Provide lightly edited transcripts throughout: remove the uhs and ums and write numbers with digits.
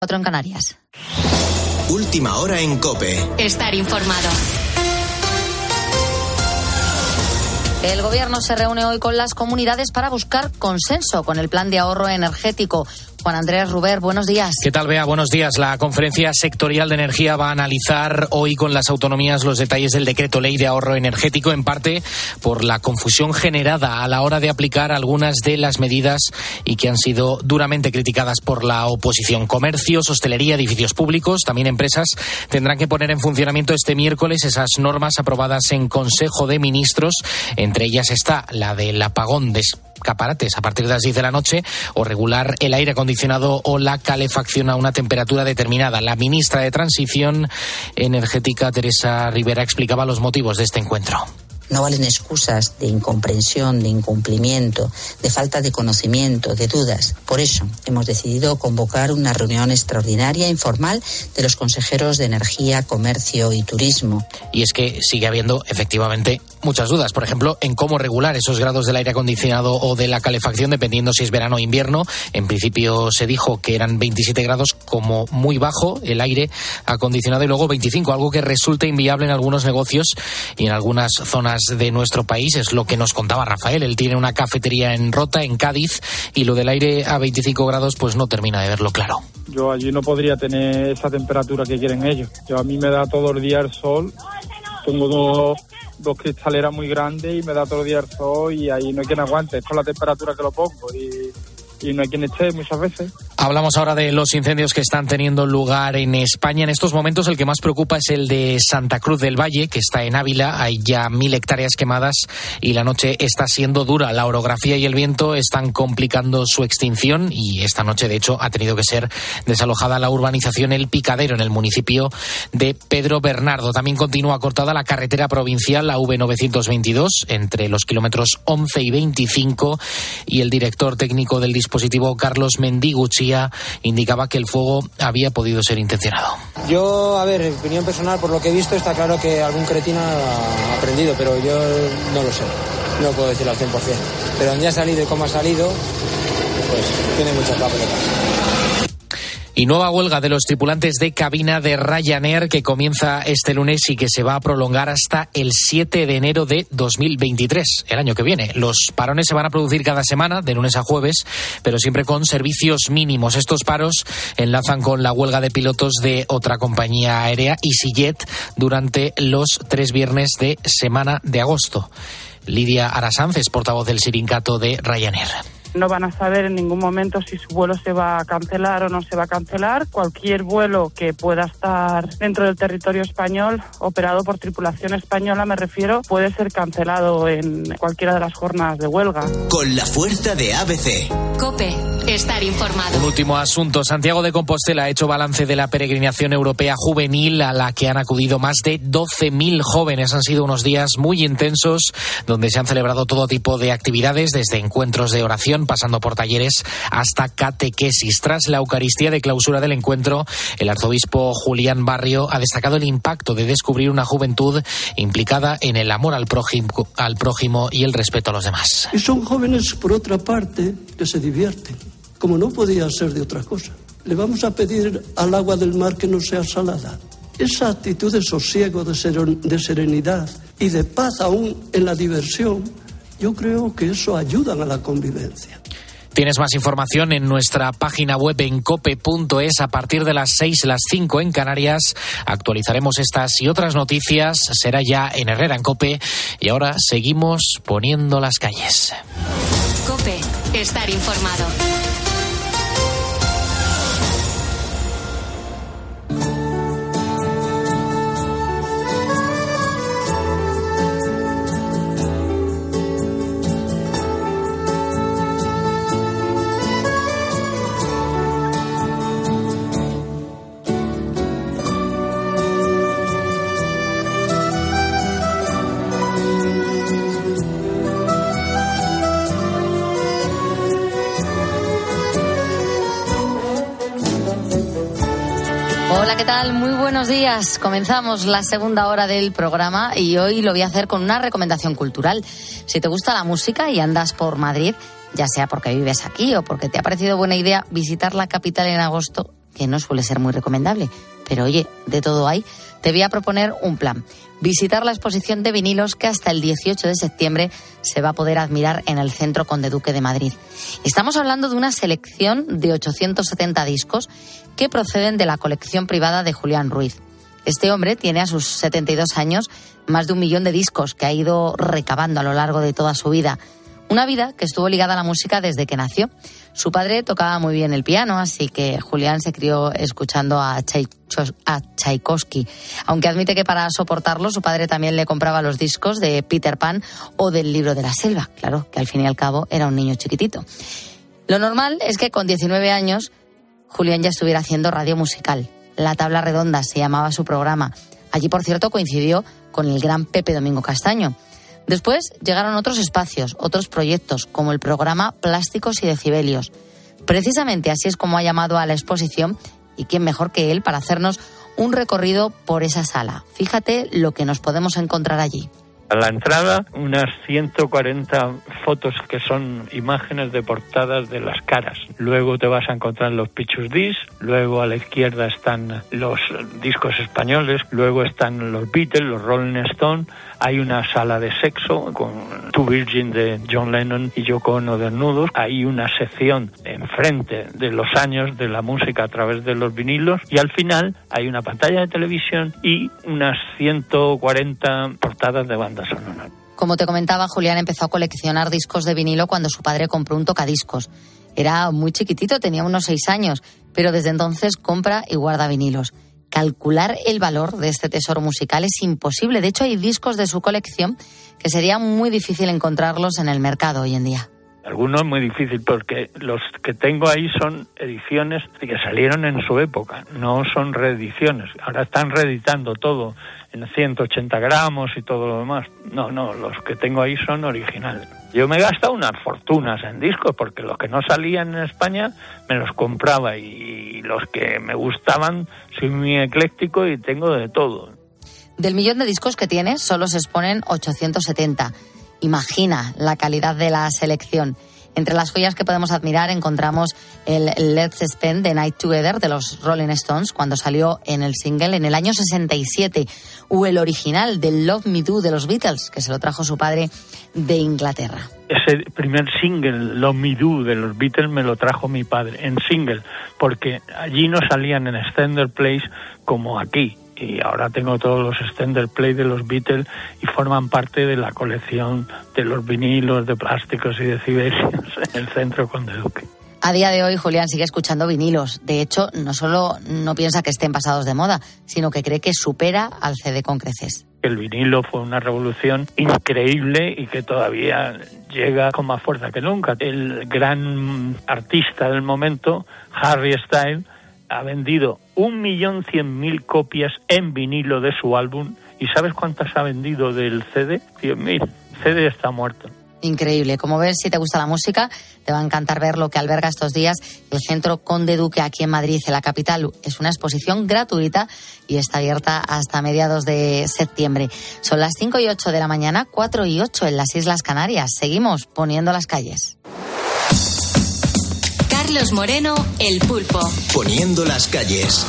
4 en Canarias. Última hora en COPE. Estar informado. El Gobierno se reúne hoy con las comunidades para buscar consenso con el plan de ahorro energético. Juan Andrés Ruber, buenos días. ¿Qué tal, Bea? Buenos días. La Conferencia Sectorial de Energía va a analizar hoy con las autonomías los detalles del decreto ley de ahorro energético, en parte por la confusión generada a la hora de aplicar algunas de las medidas y que han sido duramente criticadas por la oposición. Comercios, hostelería, edificios públicos, también empresas tendrán que poner en funcionamiento este miércoles esas normas aprobadas en Consejo de Ministros. Entre ellas está la del apagón de escaparates a partir de las 10 de la noche o regular el aire acondicionado o la calefacción a una temperatura determinada. La ministra de Transición Energética, Teresa Rivera, explicaba los motivos de este encuentro. No valen excusas de incomprensión, de incumplimiento, de falta de conocimiento, de dudas. Por eso hemos decidido convocar una reunión extraordinaria informal de los consejeros de Energía, Comercio y Turismo. Y es que sigue habiendo efectivamente muchas dudas, por ejemplo, en cómo regular esos grados del aire acondicionado o de la calefacción dependiendo si es verano o invierno. En principio se dijo que eran 27 grados como muy bajo el aire acondicionado y luego 25, algo que resulta inviable en algunos negocios y en algunas zonas de nuestro país. Es lo que nos contaba Rafael. Él tiene una cafetería en Rota, en Cádiz, y lo del aire a 25 grados pues no termina de verlo claro. Yo allí no podría tener esa temperatura que quieren ellos. A mí me da todo el día el sol. Tengo dos cristaleras muy grandes y me da todo el día el sol y ahí no hay quien aguante. Es con la temperatura que lo pongo y no hay quien esté muchas veces. Hablamos ahora de los incendios que están teniendo lugar en España. En estos momentos el que más preocupa es el de Santa Cruz del Valle, que está en Ávila. Hay ya 1.000 hectáreas quemadas y la noche está siendo dura. La orografía y el viento están complicando su extinción y esta noche, de hecho, ha tenido que ser desalojada la urbanización El Picadero en el municipio de Pedro Bernardo. También continúa cortada la carretera provincial, la V922, entre los kilómetros 11 y 25, y el director técnico del dispositivo, Carlos Mendiguchía, indicaba que el fuego había podido ser intencionado. Yo, a ver, en opinión personal, por lo que he visto, está claro que algún cretino ha aprendido, pero yo no lo sé, no lo puedo decir al 100%. Pero donde ha salido y cómo ha salido, pues tiene mucha papeleta. Y nueva huelga de los tripulantes de cabina de Ryanair que comienza este lunes y que se va a prolongar hasta el 7 de enero de 2023, el año que viene. Los parones se van a producir cada semana, de lunes a jueves, pero siempre con servicios mínimos. Estos paros enlazan con la huelga de pilotos de otra compañía aérea, EasyJet, durante los 3 viernes de semana de agosto. Lidia Arasanz es portavoz del sindicato de Ryanair. No van a saber en ningún momento si su vuelo se va a cancelar o no se va a cancelar. Cualquier vuelo que pueda estar dentro del territorio español, operado por tripulación española, me refiero, puede ser cancelado en cualquiera de las jornadas de huelga. Con la fuerza de ABC. COPE, estar informado. Un último asunto. Santiago de Compostela ha hecho balance de la peregrinación europea juvenil a la que han acudido más de 12.000 jóvenes. Han sido unos días muy intensos donde se han celebrado todo tipo de actividades, desde encuentros de oración, pasando por talleres hasta catequesis. Tras la Eucaristía de clausura del encuentro, el arzobispo Julián Barrio ha destacado el impacto de descubrir una juventud implicada en el amor al prójimo y el respeto a los demás. Y son jóvenes, por otra parte, que se divierten, como no podía ser de otra cosa. Le vamos a pedir al agua del mar que no sea salada. Esa actitud de sosiego, de serenidad y de paz aún en la diversión, yo creo que eso ayuda a la convivencia. Tienes más información en nuestra página web en cope.es. A partir de las 6, las 5 en Canarias, actualizaremos estas y otras noticias. Será ya en Herrera en COPE. Y ahora seguimos poniendo las calles. COPE, estar informado. Hola, ¿qué tal? Muy buenos días. Comenzamos la segunda hora del programa y hoy lo voy a hacer con una recomendación cultural. Si te gusta la música y andas por Madrid, ya sea porque vives aquí o porque te ha parecido buena idea visitar la capital en agosto, que no suele ser muy recomendable. Pero oye, de todo hay. Te voy a proponer un plan. Visitar la exposición de vinilos que hasta el 18 de septiembre se va a poder admirar en el Centro Conde Duque de Madrid. Estamos hablando de una selección de 870 discos que proceden de la colección privada de Julián Ruiz. Este hombre tiene a sus 72 años más de 1 millón de discos que ha ido recabando a lo largo de toda su vida. Una vida que estuvo ligada a la música desde que nació. Su padre tocaba muy bien el piano, así que Julián se crió escuchando a Tchaikovsky. Aunque admite que para soportarlo su padre también le compraba los discos de Peter Pan o del Libro de la Selva. Claro, que al fin y al cabo era un niño chiquitito. Lo normal es que con 19 años Julián ya estuviera haciendo radio musical. La Tabla Redonda se llamaba su programa. Allí, por cierto, coincidió con el gran Pepe Domingo Castaño. Después llegaron otros espacios, otros proyectos, como el programa Plásticos y Decibelios. Precisamente así es como ha llamado a la exposición, y quién mejor que él para hacernos un recorrido por esa sala. Fíjate lo que nos podemos encontrar allí. A la entrada, unas 140 fotos que son imágenes de portadas de las caras. Luego te vas a encontrar los Pictures Discs, luego a la izquierda están los discos españoles, luego están los Beatles, los Rolling Stones. Hay una sala de sexo con To Virgin de John Lennon y Yoko Ono desnudos. Hay una sección enfrente de los años de la música a través de los vinilos. Y al final hay una pantalla de televisión y unas 140 portadas de bandas sonoras. Como te comentaba, Julián empezó a coleccionar discos de vinilo cuando su padre compró un tocadiscos. Era muy chiquitito, tenía unos 6 años, pero desde entonces compra y guarda vinilos. Calcular el valor de este tesoro musical es imposible. De hecho, hay discos de su colección que sería muy difícil encontrarlos en el mercado hoy en día. Algunos muy difícil porque los que tengo ahí son ediciones que salieron en su época, no son reediciones. Ahora están reeditando todo en 180 gramos y todo lo demás. No, los que tengo ahí son originales. Yo me he gastado unas fortunas en discos porque los que no salían en España me los compraba y los que me gustaban soy muy ecléctico y tengo de todo. Del millón de discos que tienes solo se exponen 870. Imagina la calidad de la selección. Entre las joyas que podemos admirar encontramos el Let's Spend the Night Together de los Rolling Stones, cuando salió en el single en el año 67, o el original del Love Me Do de los Beatles, que se lo trajo su padre de Inglaterra. Ese primer single, Love Me Do, de los Beatles, me lo trajo mi padre en single, porque allí no salían en extended plays como aquí. Y ahora tengo todos los extended play de los Beatles y forman parte de la colección de los vinilos de Plásticos y Decibelios en el Centro Conde Duque. A día de hoy, Julián sigue escuchando vinilos. De hecho, no solo no piensa que estén pasados de moda, sino que cree que supera al CD con creces. El vinilo fue una revolución increíble y que todavía llega con más fuerza que nunca. El gran artista del momento, Harry Styles, ha vendido 1.100.000 copias en vinilo de su álbum. ¿Y sabes cuántas ha vendido del CD? 100.000. El CD está muerto. Increíble. Como ves, si te gusta la música, te va a encantar ver lo que alberga estos días el Centro Conde Duque aquí en Madrid, en la capital. Es una exposición gratuita y está abierta hasta mediados de septiembre. Son las 5:08 de la mañana, 4:08 en las Islas Canarias. Seguimos poniendo las calles. Carlos Moreno, El Pulpo. Poniendo las calles.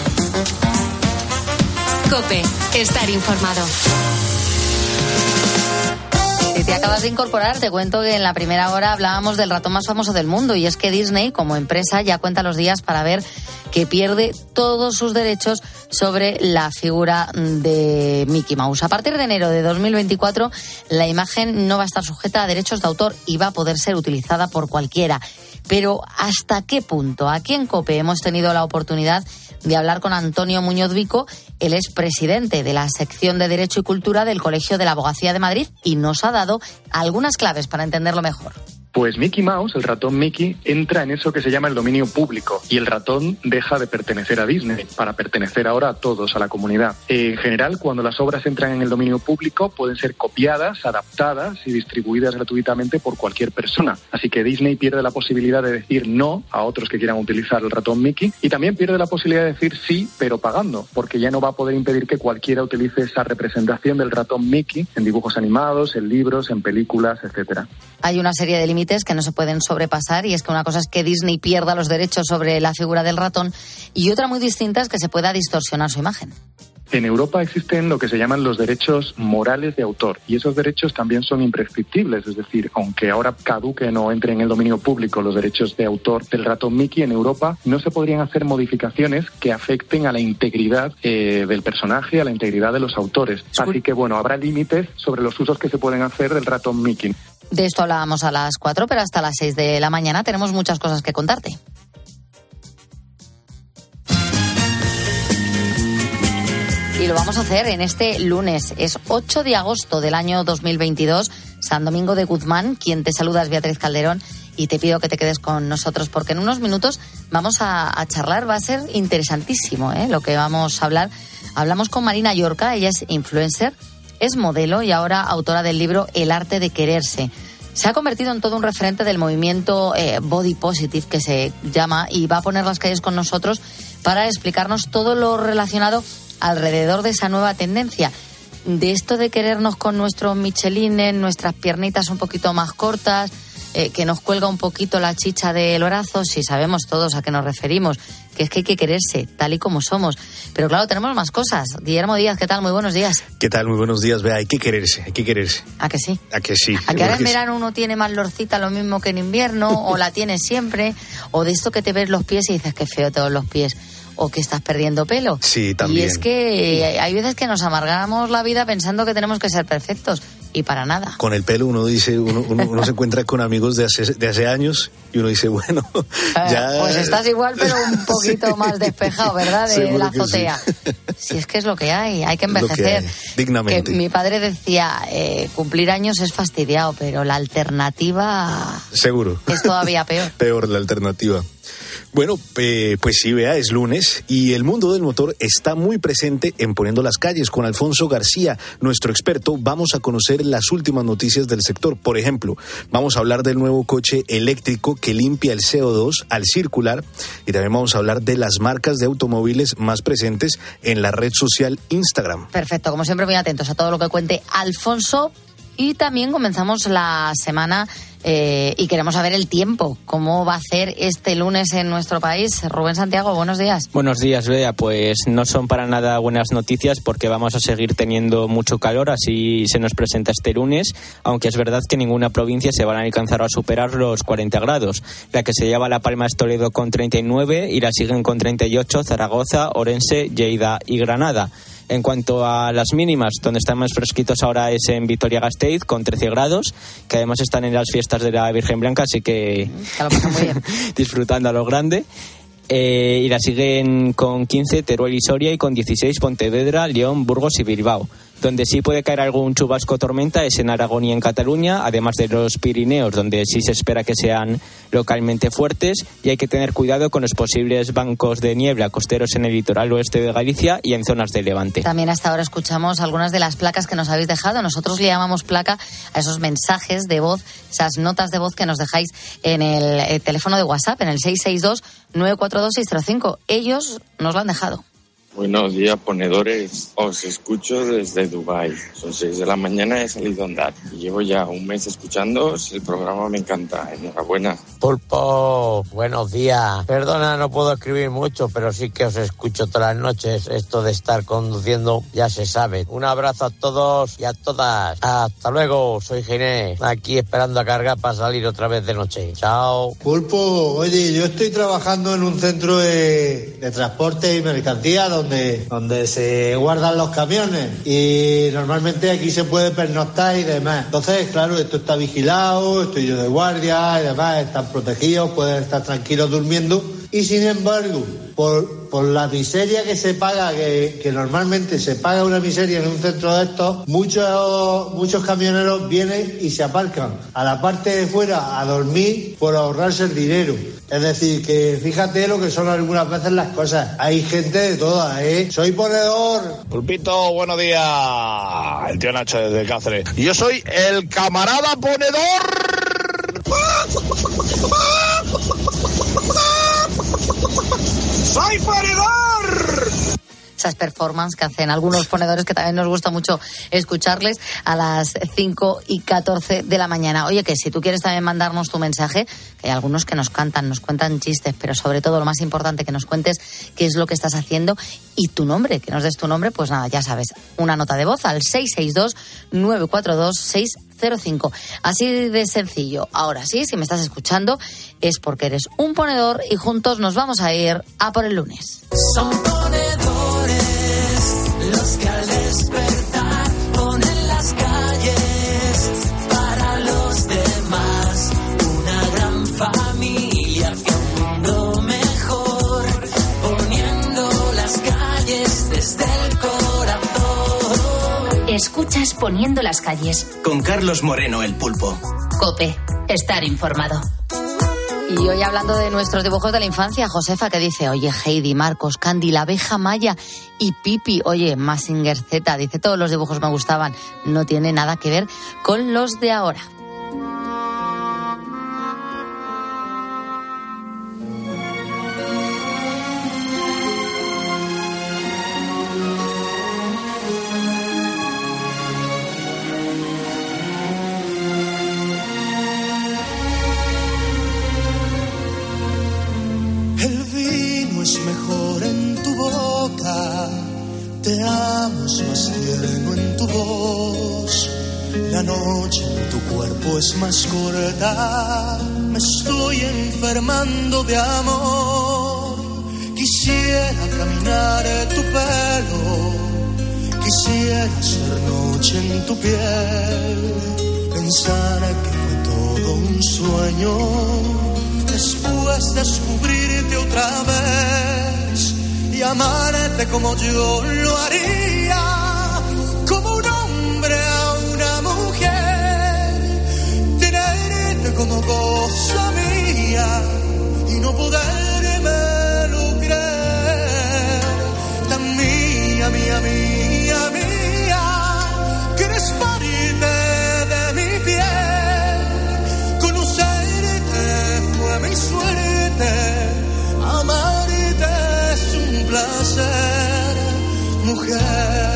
COPE, estar informado. Si te acabas de incorporar, te cuento que en la primera hora hablábamos del ratón más famoso del mundo, y es que Disney, como empresa, ya cuenta los días para ver que pierde todos sus derechos sobre la figura de Mickey Mouse. A partir de enero de 2024, la imagen no va a estar sujeta a derechos de autor y va a poder ser utilizada por cualquiera. Pero ¿hasta qué punto? Aquí en COPE hemos tenido la oportunidad de hablar con Antonio Muñoz Vico. Él es presidente de la sección de Derecho y Cultura del Colegio de la Abogacía de Madrid y nos ha dado algunas claves para entenderlo mejor. Pues Mickey Mouse, el ratón Mickey, entra en eso que se llama el dominio público y el ratón deja de pertenecer a Disney para pertenecer ahora a todos, a la comunidad. En general, cuando las obras entran en el dominio público, pueden ser copiadas, adaptadas y distribuidas gratuitamente por cualquier persona. Así que Disney pierde la posibilidad de decir no a otros que quieran utilizar el ratón Mickey y también pierde la posibilidad de decir sí, pero pagando, porque ya no va a poder impedir que cualquiera utilice esa representación del ratón Mickey en dibujos animados, en libros, en películas, etcétera. Hay una serie de límites límites que no se pueden sobrepasar, y es que una cosa es que Disney pierda los derechos sobre la figura del ratón y otra muy distinta es que se pueda distorsionar su imagen. En Europa existen lo que se llaman los derechos morales de autor, y esos derechos también son imprescriptibles, es decir, aunque ahora caduquen o entren en el dominio público los derechos de autor del ratón Mickey, en Europa no se podrían hacer modificaciones que afecten a la integridad del personaje, a la integridad de los autores. Así que, bueno, habrá límites sobre los usos que se pueden hacer del ratón Mickey. De esto hablábamos a las 4, pero hasta las 6 de la mañana tenemos muchas cosas que contarte. Y lo vamos a hacer en este lunes. Es 8 de agosto del año 2022, San Domingo de Guzmán. Quien te saluda es Beatriz Calderón y te pido que te quedes con nosotros porque en unos minutos vamos a charlar. Va a ser interesantísimo, lo que vamos a hablar. Hablamos con Marina Llorca, ella es influencer, es modelo y ahora autora del libro El arte de quererse. Se ha convertido en todo un referente del movimiento Body Positive, que se llama, y va a poner las calles con nosotros para explicarnos todo lo relacionado alrededor de esa nueva tendencia, de esto de querernos con nuestros michelines, nuestras piernitas un poquito más cortas, que nos cuelga un poquito la chicha del brazo, si sabemos todos a qué nos referimos, que es que hay que quererse tal y como somos. Pero claro, tenemos más cosas. Guillermo Díaz, ¿qué tal? Muy buenos días. ¿Qué tal? Muy buenos días. Vea, hay que quererse, hay que quererse. ¿A que sí? ¿A que sí? ¿A que ahora en verano uno tiene más lorcita lo mismo que en invierno? ¿O la tiene siempre? ¿O de esto que te ves los pies y dices que feo todos los pies? ¿O que estás perdiendo pelo? Sí, también. Y es que hay veces que nos amargamos la vida pensando que tenemos que ser perfectos. Y para nada. Con el pelo uno dice, uno se encuentra con amigos de hace años y uno dice, bueno, ya... Pues estás igual, pero un poquito más despejado, ¿verdad? De la azotea. Sí. Si es que es lo que hay que envejecer. Dignamente. Que mi padre decía, cumplir años es fastidiado, pero la alternativa... Seguro. Es todavía peor. Peor la alternativa. Bueno, pues sí, vea, es lunes y el mundo del motor está muy presente en Poniendo las Calles. Con Alfonso García, nuestro experto, vamos a conocer las últimas noticias del sector. Por ejemplo, vamos a hablar del nuevo coche eléctrico que limpia el CO2 al circular y también vamos a hablar de las marcas de automóviles más presentes en la red social Instagram. Perfecto, como siempre muy atentos a todo lo que cuente Alfonso. Y también comenzamos la semana y queremos saber el tiempo. ¿Cómo va a ser este lunes en nuestro país? Rubén Santiago, buenos días. Buenos días, Bea. Pues no son para nada buenas noticias porque vamos a seguir teniendo mucho calor, así se nos presenta este lunes, aunque es verdad que ninguna provincia se van a alcanzar a superar los 40 grados. La que se lleva la palma es Toledo con 39 y la siguen con 38 Zaragoza, Orense, Lleida y Granada. En cuanto a las mínimas, donde están más fresquitos ahora es en Vitoria-Gasteiz con 13 grados, que además están en las fiestas de la Virgen Blanca, así que muy bien. disfrutando a lo grande. Y la siguen con 15 Teruel y Soria y con 16 Pontevedra, León, Burgos y Bilbao. Donde sí puede caer algún chubasco o tormenta es en Aragón y en Cataluña, además de los Pirineos, donde sí se espera que sean localmente fuertes, y hay que tener cuidado con los posibles bancos de niebla costeros en el litoral oeste de Galicia y en zonas de Levante. También hasta ahora escuchamos algunas de las placas que nos habéis dejado. Nosotros le llamamos placa a esos mensajes de voz, esas notas de voz que nos dejáis en el teléfono de WhatsApp, en el 662-942-605. Ellos nos lo han dejado. Buenos días, ponedores. Os escucho desde Dubái. Son 6 de la mañana, he salido a andar. Llevo ya un mes escuchándoos. El programa me encanta. Enhorabuena. Pulpo, buenos días. Perdona, no puedo escribir mucho, pero sí que os escucho todas las noches. Esto de estar conduciendo ya se sabe. Un abrazo a todos y a todas. Hasta luego, soy Ginés. Aquí esperando a cargar para salir otra vez de noche. Chao. Pulpo, oye, yo estoy trabajando en un centro de transporte y mercancía donde se guardan los camiones y normalmente aquí se puede pernoctar y demás. Entonces, claro, esto está vigilado, estoy yo de guardia y demás, están protegidos, pueden estar tranquilos durmiendo y sin embargo, por la miseria que se paga, que normalmente se paga una miseria en un centro de estos, muchos camioneros vienen y se aparcan a la parte de fuera a dormir por ahorrarse el dinero. Es decir, que fíjate lo que son algunas veces las cosas. Hay gente de todas, ¿eh? Soy ponedor. Pulpito, buenos días. El tío Nacho desde Cáceres. Y yo soy el camarada ponedor. ¡Soy ponedor! esas performances que hacen algunos ponedores que también nos gusta mucho escucharles a las 5:14 de la mañana. Oye, que si tú quieres también mandarnos tu mensaje, que hay algunos que nos cuentan chistes, pero sobre todo lo más importante, que nos cuentes qué es lo que estás haciendo y tu nombre, que nos des tu nombre, pues nada, ya sabes, una nota de voz al 662-942-605. Así de sencillo. Ahora sí, si me estás escuchando, es porque eres un ponedor y juntos nos vamos a ir a por el lunes. Son ponedores los que al despertar ponen las calles para los demás. Una gran familia hacia un mundo mejor, poniendo las calles desde el corazón. Escuchas Poniendo las calles. Con Carlos Moreno, el Pulpo. COPE. Estar informado. Y hoy hablando de nuestros dibujos de la infancia, Josefa, que dice, oye, Heidi, Marcos, Candy, la abeja Maya y Pipi, oye, Mazinger Z, dice, todos los dibujos me gustaban, no tiene nada que ver con los de ahora. Te amo, es más tierno en tu voz. La noche en tu cuerpo es más corta. Me estoy enfermando de amor. Quisiera caminar tu pelo. Quisiera ser noche en tu piel. Pensar que fue todo un sueño. Después descubrirte otra vez y amarte como yo lo haría, como un hombre a una mujer, tenerte como cosa mía y no podérmelo creer, tan mía, mía, mía, mía, que eres parte de mi piel, conocerte fue mi suerte, amarte es un placer, mujer.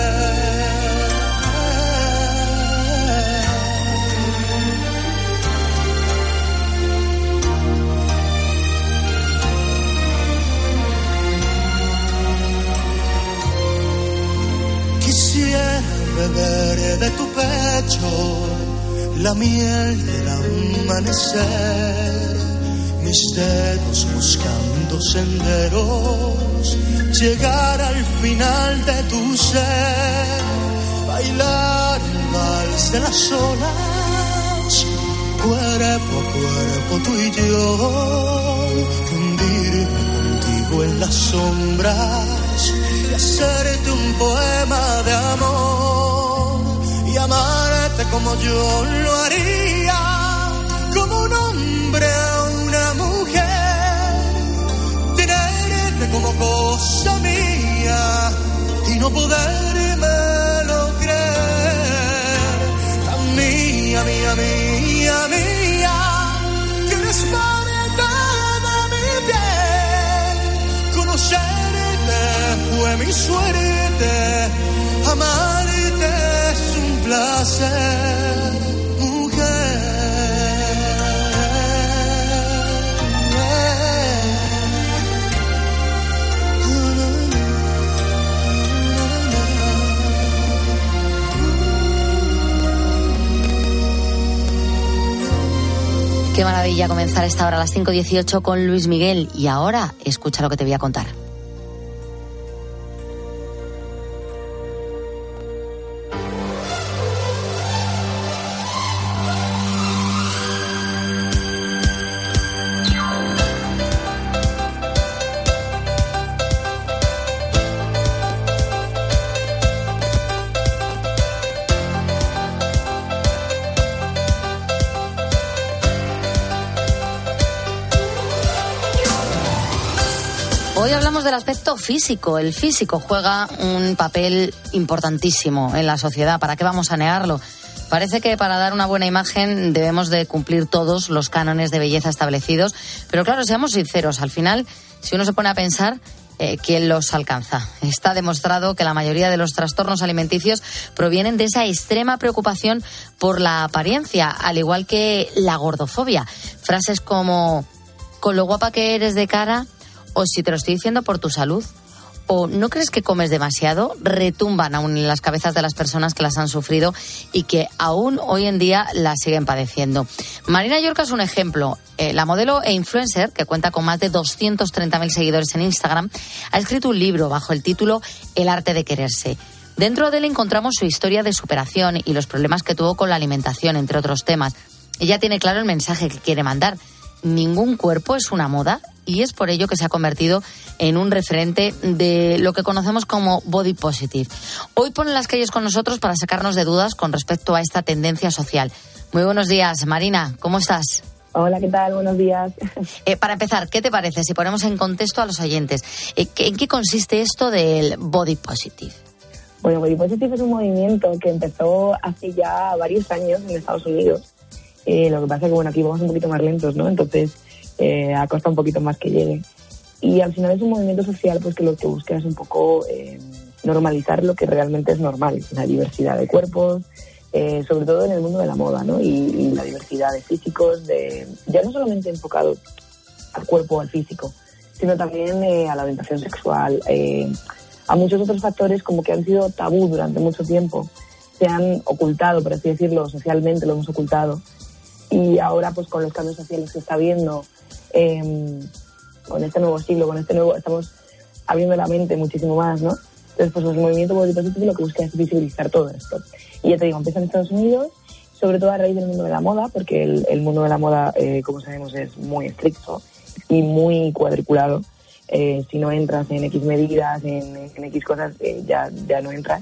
Quisiera beber de tu pecho la miel del amanecer, mis dedos buscando senderos, llegar al final de tu ser, bailar el vals de las olas, cuerpo a cuerpo tú y yo, fundirme contigo en las sombras y hacerte un poema de amor y amarte como yo lo haría, como un hombre a una mujer, tenerte como cosa mía y no podérmelo creer, tan mía, mía, mía, mía, que eres parte de mi piel, conocerte fue mi suerte, amarte es un placer, mujer. Qué maravilla comenzar esta hora a las 5:18 con Luis Miguel. Y ahora, escucha lo que te voy a contar. Hoy hablamos del aspecto físico. El físico juega un papel importantísimo en la sociedad. ¿Para qué vamos a negarlo? Parece que para dar una buena imagen debemos de cumplir todos los cánones de belleza establecidos. Pero claro, seamos sinceros, al final, si uno se pone a pensar, quién los alcanza. Está demostrado que la mayoría de los trastornos alimenticios provienen de esa extrema preocupación por la apariencia, al igual que la gordofobia. Frases como con lo guapa que eres de cara, o si te lo estoy diciendo por tu salud, o ¿no crees que comes demasiado?, retumban aún en las cabezas de las personas que las han sufrido y que aún hoy en día las siguen padeciendo. Marina Llorca es un ejemplo. La modelo e influencer, que cuenta con más de 230.000 seguidores en Instagram, ha escrito un libro bajo el título El arte de quererse. Dentro de él encontramos su historia de superación y los problemas que tuvo con la alimentación, entre otros temas. Ella tiene claro el mensaje que quiere mandar. Ningún cuerpo es una moda, y es por ello que se ha convertido en un referente de lo que conocemos como body positive. Hoy pone las calles con nosotros para sacarnos de dudas con respecto a esta tendencia social. Muy buenos días, Marina, ¿cómo estás? Hola, ¿qué tal? Buenos días. Para empezar, ¿qué te parece si ponemos en contexto a los oyentes? ¿En qué consiste esto del body positive? Bueno, body positive es un movimiento que empezó hace ya varios años en Estados Unidos. Lo que pasa es que, bueno, aquí vamos un poquito más lentos, ¿no? Entonces, ha costado un poquito más que llegue. Y al final es un movimiento social pues que lo que busca es un poco normalizar lo que realmente es normal, la diversidad de cuerpos, sobre todo en el mundo de la moda, ¿no? Y la diversidad de físicos, ya no solamente enfocado al cuerpo o al físico, sino también a la orientación sexual, a muchos otros factores como que han sido tabú durante mucho tiempo, se han ocultado, por así decirlo, socialmente lo hemos ocultado. Y ahora, pues con los cambios sociales que está habiendo, con este nuevo siglo, estamos abriendo la mente muchísimo más, ¿no? Entonces, pues el movimiento body positive lo que busca es visibilizar todo esto. Y ya te digo, empieza en Estados Unidos, sobre todo a raíz del mundo de la moda, porque el mundo de la moda, como sabemos, es muy estricto y muy cuadriculado. Si no entras en X medidas, en X cosas, ya no entras.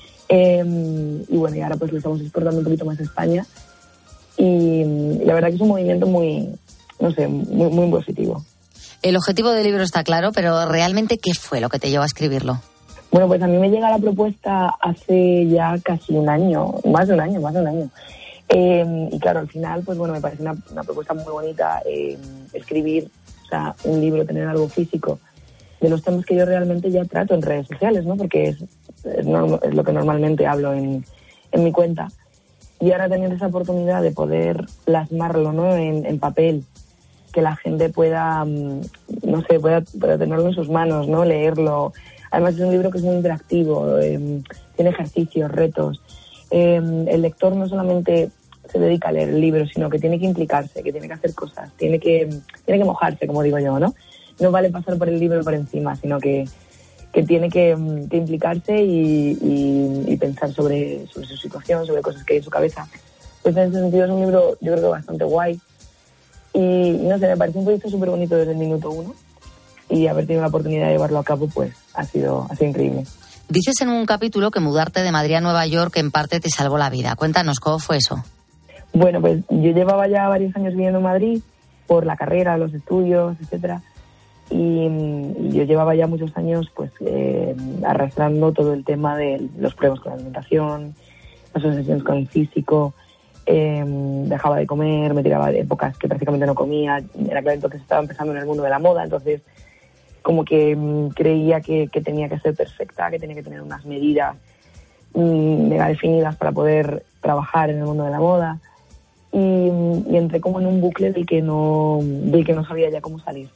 Y bueno, y ahora pues lo estamos exportando un poquito más a España. Y la verdad que es un movimiento muy positivo. El objetivo del libro está claro, pero realmente, ¿qué fue lo que te llevó a escribirlo? Bueno, pues a mí me llega la propuesta hace ya casi un año, más de un año. Y claro, al final, pues bueno, me parece una propuesta muy bonita escribir, o sea, un libro, tener algo físico de los temas que yo realmente ya trato en redes sociales, ¿no? Porque es lo que normalmente hablo en mi cuenta. Y ahora tener esa oportunidad de poder plasmarlo, ¿no? en papel, que la gente pueda tenerlo en sus manos, ¿no? Leerlo. Además es un libro que es muy interactivo, tiene ejercicios, retos. El lector no solamente se dedica a leer el libro, sino que tiene que implicarse, que tiene que hacer cosas, tiene que mojarse, como digo yo, ¿no? No vale pasar por el libro por encima, sino que tiene que implicarse y pensar sobre su situación, sobre cosas que hay en su cabeza. Pues en ese sentido es un libro, yo creo que bastante guay. Y no sé, me parece un proyecto súper bonito desde el minuto uno. Y haber tenido la oportunidad de llevarlo a cabo, pues ha sido increíble. Dices en un capítulo que mudarte de Madrid a Nueva York en parte te salvó la vida. Cuéntanos, ¿cómo fue eso? Bueno, pues yo llevaba ya varios años viviendo en Madrid por la carrera, los estudios, etcétera. Y yo llevaba ya muchos años pues arrastrando todo el tema de los problemas con la alimentación, las obsesiones con el físico, dejaba de comer, me tiraba de épocas que prácticamente no comía. Era claro, entonces estaba empezando en el mundo de la moda, entonces como que creía que tenía que ser perfecta, que tenía que tener unas medidas mega definidas para poder trabajar en el mundo de la moda, y entré como en un bucle del que no sabía ya cómo salir.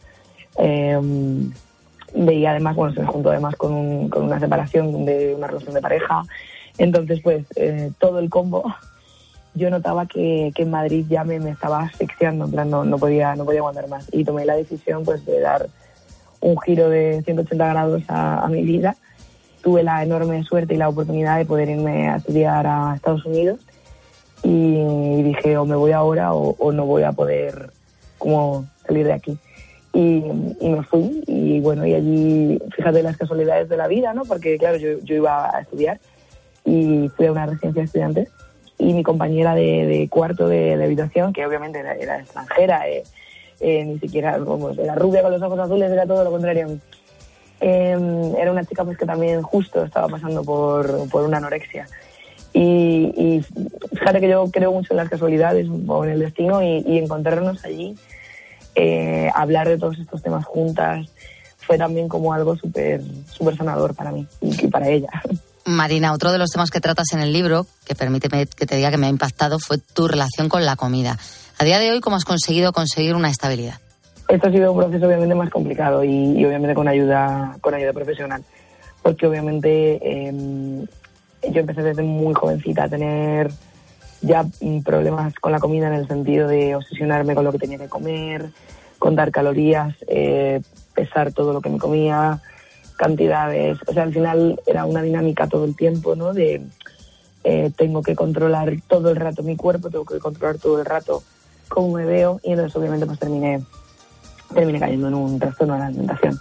Veía además, bueno, se me juntó además con una separación de una relación de pareja, entonces pues todo el combo, yo notaba que en Madrid ya me estaba asfixiando, en plan no podía aguantar más, y tomé la decisión pues de dar un giro de 180 grados a mi vida. Tuve la enorme suerte y la oportunidad de poder irme a estudiar a Estados Unidos, y dije, o me voy ahora o no voy a poder como salir de aquí. Y me fui, y bueno, y allí, fíjate las casualidades de la vida, ¿no? Porque claro, yo iba a estudiar y fui a una residencia de estudiantes, y mi compañera de cuarto de habitación, que obviamente era extranjera, ni siquiera, vamos, era rubia con los ojos azules, era todo lo contrario a mí. Era una chica pues que también justo estaba pasando por una anorexia. Y fíjate que yo creo mucho en las casualidades o en el destino, y encontrarnos allí, hablar de todos estos temas juntas, fue también como algo súper sanador para mí y para ella. Marina, otro de los temas que tratas en el libro, que permíteme que te diga que me ha impactado, fue tu relación con la comida. A día de hoy, ¿cómo has conseguido conseguir una estabilidad? Esto ha sido un proceso obviamente más complicado y obviamente con ayuda profesional, porque obviamente yo empecé desde muy jovencita a tener ya problemas con la comida, en el sentido de obsesionarme con lo que tenía que comer, contar calorías, pesar todo lo que me comía, cantidades. O sea, al final era una dinámica todo el tiempo, ¿no? De tengo que controlar todo el rato mi cuerpo, tengo que controlar todo el rato cómo me veo, y entonces obviamente pues terminé cayendo en un trastorno de la alimentación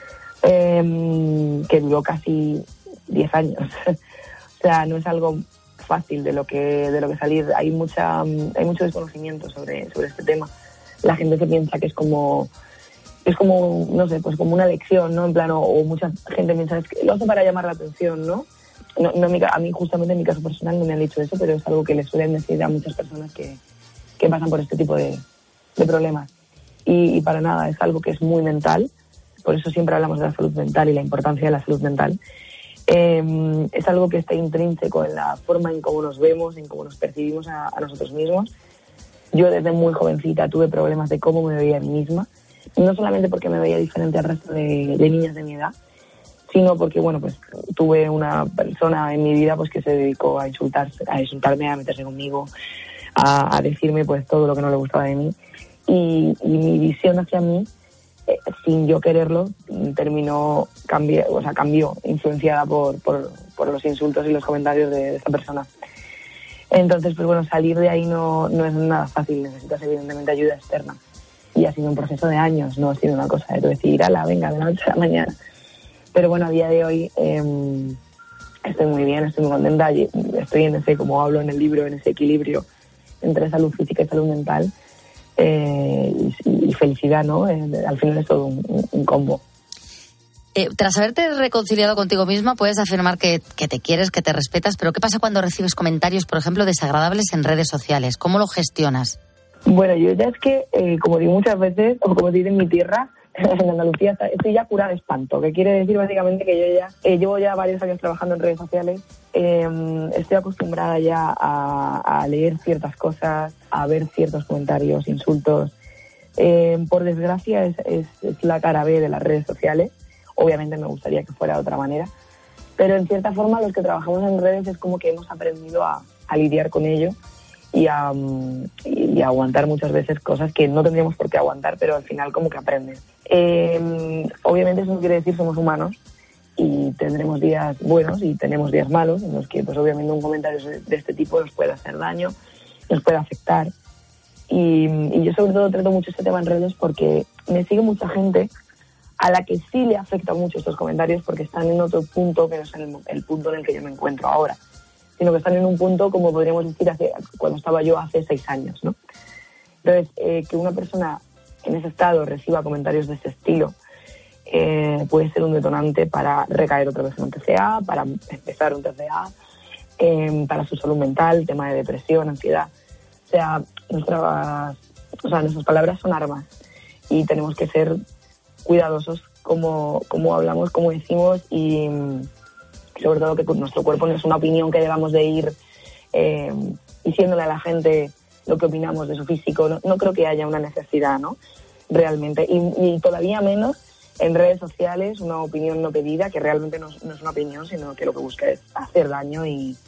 que duró casi 10 años. O sea, no es algo fácil de lo que salir. Hay mucho desconocimiento sobre este tema. La gente se piensa que es como no sé, pues como una lección, ¿no? En plan, o mucha gente piensa que lo hace para llamar la atención, ¿no? No, a mí justamente en mi caso personal no me han dicho eso, pero es algo que le suelen decir a muchas personas que pasan por este tipo de problemas. Y para nada, es algo que es muy mental. Por eso siempre hablamos de la salud mental y la importancia de la salud mental. Es algo que está intrínseco en la forma en cómo nos vemos, en cómo nos percibimos a nosotros mismos. Yo desde muy jovencita tuve problemas de cómo me veía a mí misma, no solamente porque me veía diferente al resto de niñas de mi edad, sino porque, bueno, pues tuve una persona en mi vida pues que se dedicó a insultarme, a meterse conmigo, a decirme pues todo lo que no le gustaba de mí, y mi visión hacia mí, sin yo quererlo, cambió, influenciada por los insultos y los comentarios de esta persona. Entonces, pues bueno, salir de ahí no es nada fácil, necesitas evidentemente ayuda externa. Y ha sido un proceso de años, no ha sido una cosa de decir, venga, de la noche a la mañana. Pero bueno, a día de hoy estoy muy bien, estoy muy contenta, estoy en ese, como hablo en el libro, en ese equilibrio entre salud física y salud mental, y felicidad, ¿no? Al final es todo un combo. Tras haberte reconciliado contigo misma, puedes afirmar que te quieres, que te respetas, pero ¿qué pasa cuando recibes comentarios, por ejemplo, desagradables en redes sociales? ¿Cómo lo gestionas? Bueno, yo ya es que, como digo muchas veces, o como se dice en mi tierra, en Andalucía, estoy ya curada de espanto, que quiere decir básicamente que yo ya llevo ya varios años trabajando en redes sociales, estoy acostumbrada ya a leer ciertas cosas, a ver ciertos comentarios, insultos. Por desgracia es la cara B de las redes sociales. Obviamente me gustaría que fuera de otra manera, pero en cierta forma los que trabajamos en redes es como que hemos aprendido a lidiar con ello y a aguantar muchas veces cosas que no tendríamos por qué aguantar, pero al final como que aprendes. Obviamente eso no quiere decir somos humanos y tendremos días buenos y tenemos días malos en los que pues obviamente un comentario de este tipo nos puede hacer daño, nos puede afectar, y yo sobre todo trato mucho este tema en redes porque me sigue mucha gente a la que sí le afecta mucho estos comentarios porque están en otro punto que no es el punto en el que yo me encuentro ahora, sino que están en un punto, como podríamos decir, cuando estaba yo hace 6 años, ¿no? Entonces, que una persona en ese estado reciba comentarios de ese estilo puede ser un detonante para recaer otra vez en un TCA, para empezar un TCA, para su salud mental, tema de depresión, ansiedad. O sea, nuestras palabras son armas y tenemos que ser cuidadosos como hablamos, como decimos, y sobre todo que nuestro cuerpo no es una opinión que debamos de ir diciéndole a la gente lo que opinamos de su físico. No creo que haya una necesidad, ¿no? Realmente, y todavía menos en redes sociales, una opinión no pedida, que realmente no es una opinión, sino que lo que busca es hacer daño y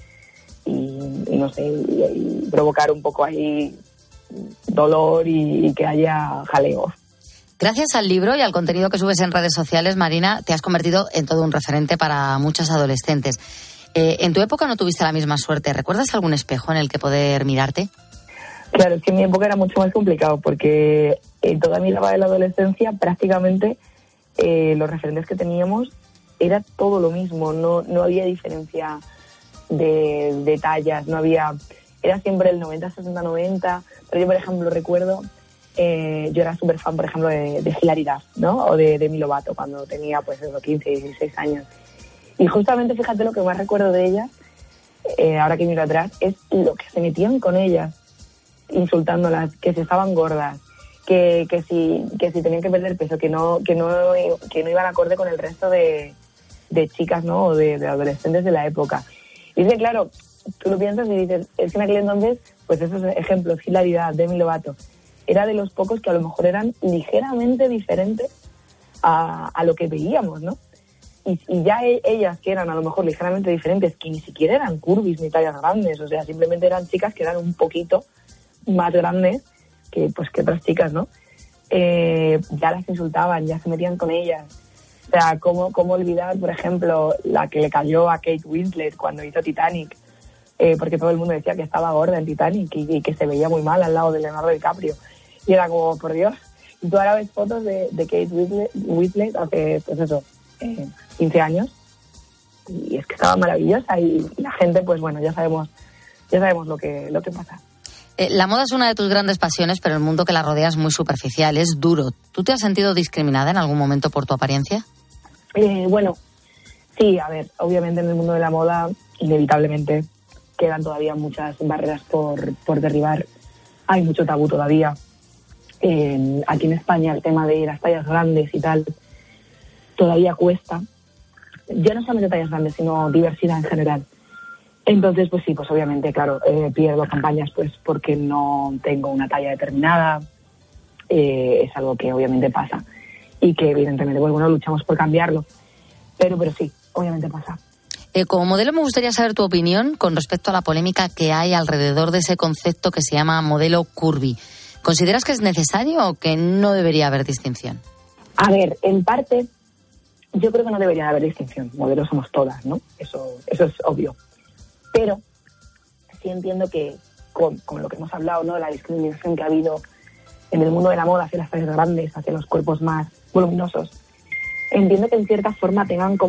no sé, y provocar un poco ahí dolor y que haya jaleo. Gracias al libro y al contenido que subes en redes sociales, Marina, te has convertido en todo un referente para muchos adolescentes. En tu época no tuviste la misma suerte. ¿Recuerdas algún espejo en el que poder mirarte? Claro, es que en mi época era mucho más complicado porque en toda mi etapa de la adolescencia prácticamente los referentes que teníamos era todo lo mismo. No había diferencia de tallas, era siempre el 90-60-90, pero yo, por ejemplo, recuerdo... yo era súper fan, por ejemplo, de Hilary Duff, ¿no? O de Demi Lovato, cuando tenía, pues, 15, 16 años. Y justamente, fíjate, lo que más recuerdo de ellas, ahora que miro atrás, es lo que se metían con ellas, insultándolas, que se estaban gordas, que si tenían que perder peso, que no iban acorde con el resto de chicas, ¿no? O de adolescentes de la época. Y es que, claro, tú lo piensas y dices, es que en aquel entonces, pues esos ejemplos, Hilaridad, Demi Lovato, era de los pocos que a lo mejor eran ligeramente diferentes a lo que veíamos, ¿no? Y ya ellas, que eran a lo mejor ligeramente diferentes, que ni siquiera eran curvis ni tallas grandes, o sea, simplemente eran chicas que eran un poquito más grandes que otras chicas, ¿no? Ya las insultaban, ya se metían con ellas. O sea, ¿cómo olvidar, por ejemplo, la que le cayó a Kate Winslet cuando hizo Titanic? Porque todo el mundo decía que estaba gorda en Titanic y que se veía muy mal al lado de Leonardo DiCaprio. Y era como, por Dios. Y tú ahora ves fotos de Kate Winslet hace, pues eso, 15 años. Y es que estaba maravillosa. Y la gente, pues bueno, ya sabemos lo que pasa. La moda es una de tus grandes pasiones, pero el mundo que la rodea es muy superficial, es duro. ¿Tú te has sentido discriminada en algún momento por tu apariencia? Bueno, sí, a ver, obviamente en el mundo de la moda, inevitablemente, quedan todavía muchas barreras por derribar. Hay mucho tabú todavía. Aquí en España el tema de las tallas grandes y tal todavía cuesta. Ya no solamente tallas grandes, sino diversidad en general. Entonces, pues sí, pues obviamente, claro, pierdo campañas pues porque no tengo una talla determinada. Es algo que obviamente pasa y que evidentemente, pues bueno, luchamos por cambiarlo. Pero sí, obviamente pasa. Como modelo me gustaría saber tu opinión con respecto a la polémica que hay alrededor de ese concepto que se llama modelo curvy. ¿Consideras que es necesario o que no debería haber distinción? A ver, en parte, yo creo que no debería haber distinción. Modelos somos todas, ¿no? Eso es obvio. Pero sí entiendo que con lo que hemos hablado, ¿no? La discriminación que ha habido en el mundo de la moda hacia las tallas grandes, hacia los cuerpos más voluminosos, entiendo que en cierta forma tengamos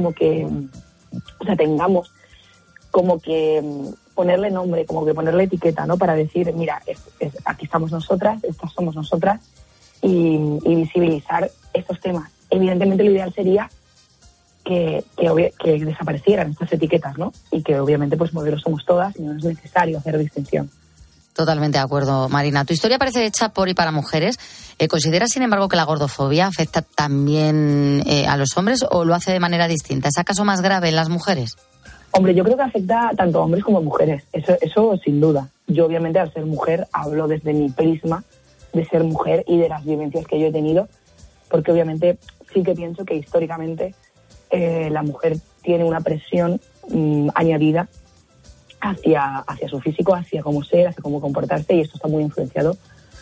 como que ponerle nombre, como que ponerle etiqueta, ¿no? Para decir, mira, aquí estamos nosotras, estas somos nosotras, y visibilizar estos temas. Evidentemente lo ideal sería que desaparecieran estas etiquetas, ¿no? Y que obviamente pues modelos somos todas y no es necesario hacer distinción. Totalmente de acuerdo, Marina. Tu historia parece hecha por y para mujeres. ¿Consideras, sin embargo, que la gordofobia afecta también a los hombres o lo hace de manera distinta? ¿Es acaso más grave en las mujeres? Hombre, yo creo que afecta tanto a hombres como a mujeres. Eso sin duda. Yo obviamente al ser mujer hablo desde mi prisma de ser mujer y de las vivencias que yo he tenido, porque obviamente sí que pienso que históricamente la mujer tiene una presión añadida hacia su físico, hacia cómo ser, hacia cómo comportarse, y esto está muy influenciado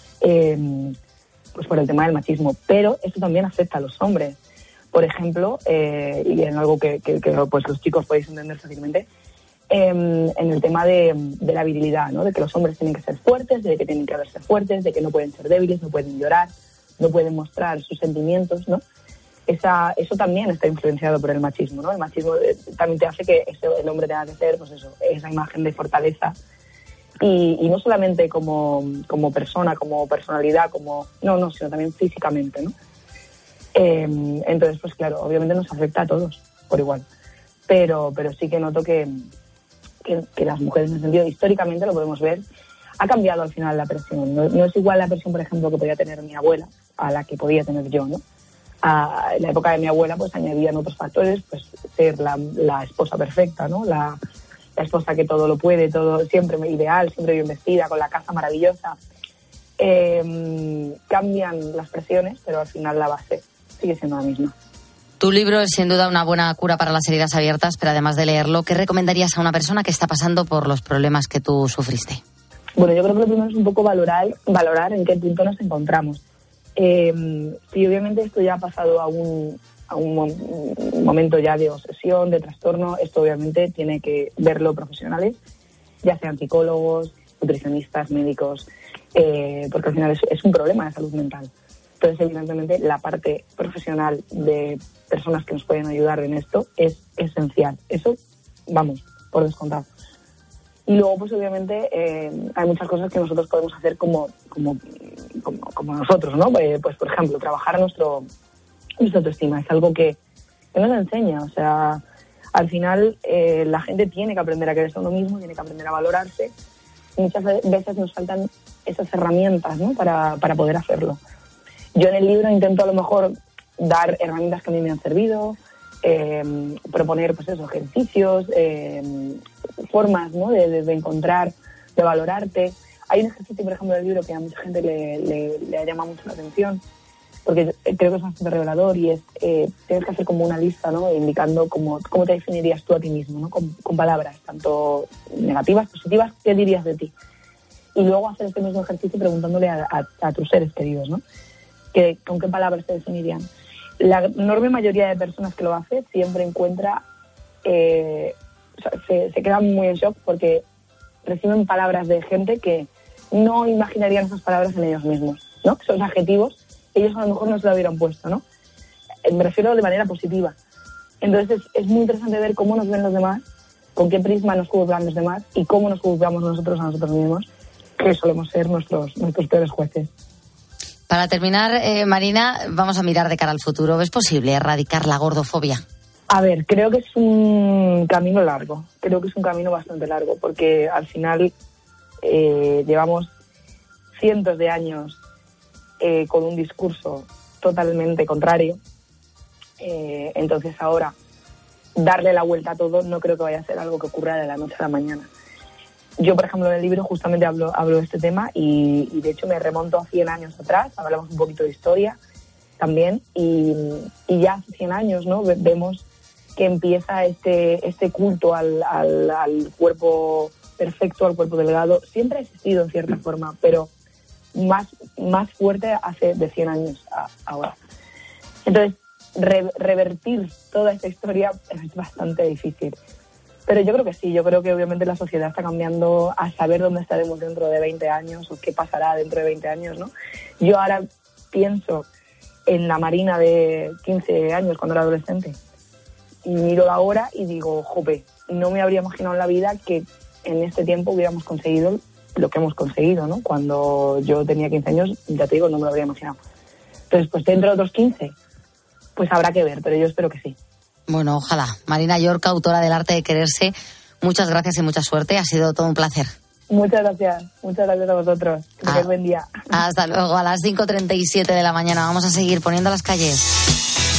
pues por el tema del machismo. Pero esto también afecta a los hombres. Por ejemplo, y en algo que pues los chicos podéis entender fácilmente, en el tema de la virilidad, ¿no? De que los hombres tienen que ser fuertes, de que tienen que verse fuertes, de que no pueden ser débiles, no pueden llorar, no pueden mostrar sus sentimientos, ¿no? Eso también está influenciado por el machismo, ¿no? El machismo también te hace que el hombre tenga que ser, pues eso, esa imagen de fortaleza y no solamente como persona, como personalidad, sino también físicamente, ¿no? Entonces, pues claro, obviamente nos afecta a todos por igual, pero sí que noto que las mujeres, en el sentido históricamente lo podemos ver, ha cambiado al final la presión. No es igual la presión, por ejemplo, que podía tener mi abuela a la que podía tener yo, ¿no? En la época de mi abuela pues añadían otros factores, pues ser la esposa perfecta, ¿no? La esposa que todo lo puede, todo siempre ideal, siempre bien vestida, con la casa maravillosa. Cambian las presiones, pero al final la base sigue siendo la misma. Tu libro es sin duda una buena cura para las heridas abiertas, pero además de leerlo, ¿qué recomendarías a una persona que está pasando por los problemas que tú sufriste? Bueno, yo creo que lo primero es un poco valorar en qué punto nos encontramos. Si obviamente esto ya ha pasado a un momento ya de obsesión, de trastorno, esto obviamente tiene que verlo profesionales, ya sean psicólogos, nutricionistas, médicos, porque al final es un problema de salud mental. Entonces, evidentemente, la parte profesional de personas que nos pueden ayudar en esto es esencial. Eso, vamos, por descontado. Y luego, pues obviamente, hay muchas cosas que nosotros podemos hacer como nosotros, ¿no? Pues, por ejemplo, trabajar nuestra autoestima. Es algo que nos enseña. O sea, al final, la gente tiene que aprender a quererse a uno mismo, tiene que aprender a valorarse. Y muchas veces nos faltan esas herramientas, ¿no? Para poder hacerlo. Yo en el libro intento a lo mejor dar herramientas que a mí me han servido, proponer pues eso, ejercicios, formas, ¿no? de encontrar, de valorarte. Hay un ejercicio, por ejemplo, del libro que a mucha gente le ha llamado mucho la atención, porque creo que es bastante revelador, y es tienes que hacer como una lista, ¿no? Indicando cómo te definirías tú a ti mismo, ¿no? Con palabras, tanto negativas, positivas, ¿qué dirías de ti? Y luego hacer este mismo ejercicio preguntándole a tus seres queridos, ¿no? ¿Con qué palabras te definirían? La enorme mayoría de personas que lo hace siempre encuentra, se quedan muy en shock porque reciben palabras de gente que no imaginarían esas palabras en ellos mismos, ¿no? Son adjetivos, ellos a lo mejor no se lo hubieran puesto, ¿no? Me refiero de manera positiva. Entonces es muy interesante ver cómo nos ven los demás, con qué prisma nos juzgan los demás y cómo nos juzgamos nosotros a nosotros mismos, que solemos ser nuestros peores jueces. Para terminar, Marina, vamos a mirar de cara al futuro. ¿Ves posible erradicar la gordofobia? A ver, creo que es un camino largo. Creo que es un camino bastante largo, porque al final llevamos cientos de años con un discurso totalmente contrario. Entonces ahora, darle la vuelta a todo no creo que vaya a ser algo que ocurra de la noche a la mañana. Yo, por ejemplo, en el libro justamente hablo de este tema y de hecho me remonto a 100 años atrás, hablamos un poquito de historia también y ya hace 100 años, ¿no? Vemos que empieza este culto al cuerpo perfecto, al cuerpo delgado. Siempre ha existido en cierta forma, pero más fuerte hace de 100 años ahora. Entonces, revertir toda esta historia es bastante difícil. Pero yo creo que sí, yo creo que obviamente la sociedad está cambiando, a saber dónde estaremos dentro de 20 años o qué pasará dentro de 20 años, ¿no? Yo ahora pienso en la Marina de 15 años cuando era adolescente y miro ahora y digo, jope, no me habría imaginado en la vida que en este tiempo hubiéramos conseguido lo que hemos conseguido, ¿no? Cuando yo tenía 15 años, ya te digo, no me lo habría imaginado. Entonces, pues dentro de otros 15, pues habrá que ver, pero yo espero que sí. Bueno, ojalá. Marina Llorca, autora del Arte de Quererse, muchas gracias y mucha suerte. Ha sido todo un placer. Muchas gracias a vosotros. Que tengáis buen día. Hasta luego. A las 5:37 de la mañana vamos a seguir poniendo las calles.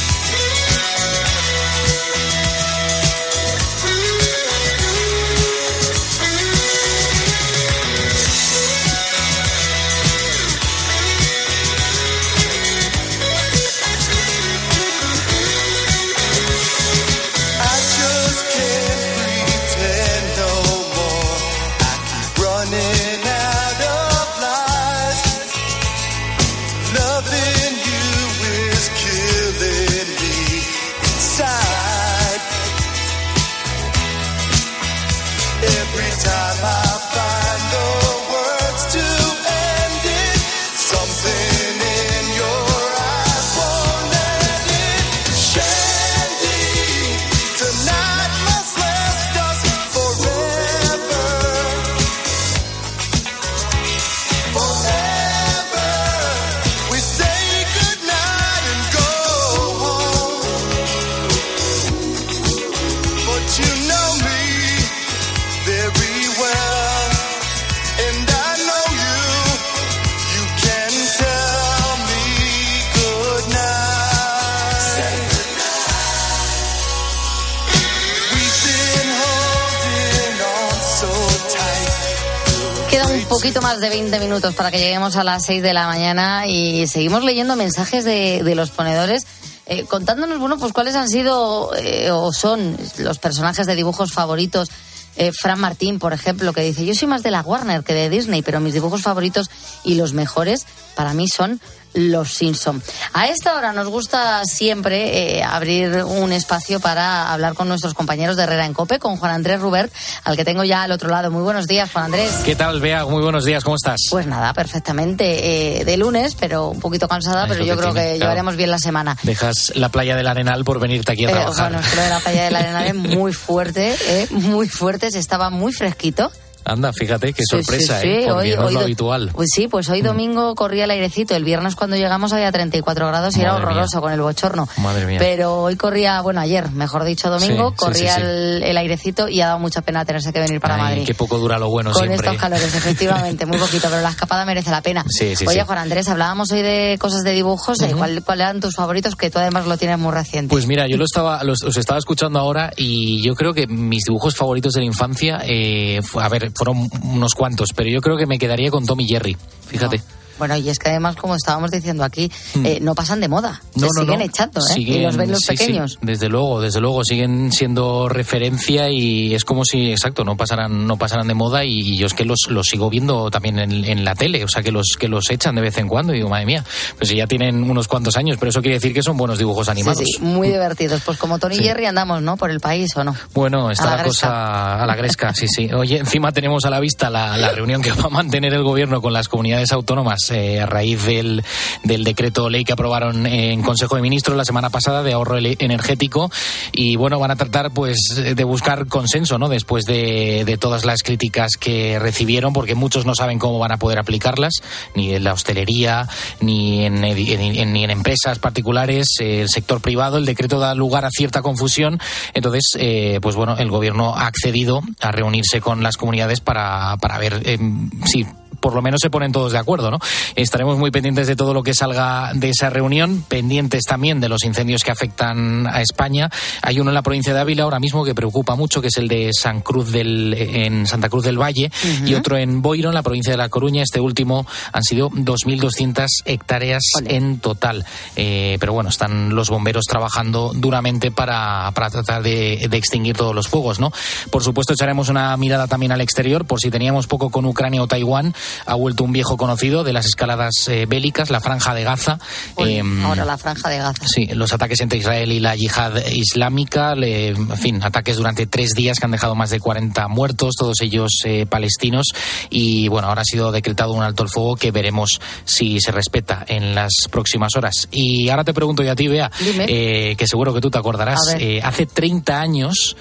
Poquito más de 20 minutos para que lleguemos a las 6 de la mañana y seguimos leyendo mensajes de los ponedores contándonos, bueno, pues cuáles han sido o son los personajes de dibujos favoritos. Fran Martín, por ejemplo, que dice: yo soy más de la Warner que de Disney, pero mis dibujos favoritos y los mejores para mí son Los Simpson. A esta hora nos gusta siempre abrir un espacio para hablar con nuestros compañeros de Herrera en COPE, con Juan Andrés Rubert, al que tengo ya al otro lado. Muy buenos días, Juan Andrés. ¿Qué tal, Bea? Muy buenos días, ¿cómo estás? Pues nada, perfectamente. De lunes, pero un poquito cansada, pero yo creo que llevaremos bien la semana. Dejas la playa del Arenal por venirte aquí a trabajar. Bueno, es que lo de la playa del Arenal es muy fuerte, muy fuerte. Se estaba muy fresquito. Anda, fíjate, qué sorpresa, sí, porque no es lo habitual. Pues sí, pues hoy domingo corría el airecito. El viernes cuando llegamos había 34 grados y era horroroso con el bochorno. Madre mía. Pero hoy corría, bueno, ayer, mejor dicho, domingo, corría el airecito y ha dado mucha pena tenerse que venir para Madrid. Qué poco dura lo bueno con siempre. Con estos calores, efectivamente, muy poquito, pero la escapada merece la pena. Oye, Juan Andrés, hablábamos hoy de cosas de dibujos. ¿Cuál eran tus favoritos? Que tú además lo tienes muy reciente. Pues mira, yo los estaba escuchando ahora y yo creo que mis dibujos favoritos de la infancia, fueron unos cuantos, pero yo creo que me quedaría con Tom y Jerry, fíjate. No. Bueno, y es que además, como estábamos diciendo aquí, no pasan de moda. Siguen echando, y los ven los pequeños. Sí, desde luego, siguen siendo referencia y es como si, exacto, no pasaran de moda y yo es que los sigo viendo también en la tele, o sea, que los echan de vez en cuando y digo, madre mía, pues ya tienen unos cuantos años, pero eso quiere decir que son buenos dibujos animados. Sí, muy divertidos. Pues como Tony y Jerry andamos, ¿no? Por el país, ¿o no? Bueno, está la cosa a la gresca, sí. Oye, encima tenemos a la vista la reunión que va a mantener el gobierno con las comunidades autónomas a raíz del decreto ley que aprobaron en Consejo de Ministros la semana pasada de ahorro energético y bueno, van a tratar pues de buscar consenso, ¿no? Después de todas las críticas que recibieron, porque muchos no saben cómo van a poder aplicarlas, ni en la hostelería, ni en empresas particulares, el sector privado. El decreto da lugar a cierta confusión, entonces pues bueno, el gobierno ha accedido a reunirse con las comunidades para ver si por lo menos se ponen todos de acuerdo, ¿no? Estaremos muy pendientes de todo lo que salga de esa reunión, pendientes también de los incendios que afectan a España. Hay uno en la provincia de Ávila ahora mismo que preocupa mucho, que es el de en Santa Cruz del Valle, y otro en Boiro, en la provincia de La Coruña. Este último han sido 2.200 hectáreas en total. Pero bueno, están los bomberos trabajando duramente para tratar de extinguir todos los fuegos, ¿no? Por supuesto, echaremos una mirada también al exterior, por si teníamos poco con Ucrania o Taiwán. Ha vuelto un viejo conocido de las escaladas bélicas, la Franja de Gaza. Ahora la Franja de Gaza. Sí, los ataques entre Israel y la yihad islámica, en fin, ataques durante 3 días que han dejado más de 40 muertos, todos ellos palestinos. Y bueno, ahora ha sido decretado un alto el fuego que veremos si se respeta en las próximas horas. Y ahora te pregunto yo a ti, Bea, que seguro que tú te acordarás. Hace 30 años,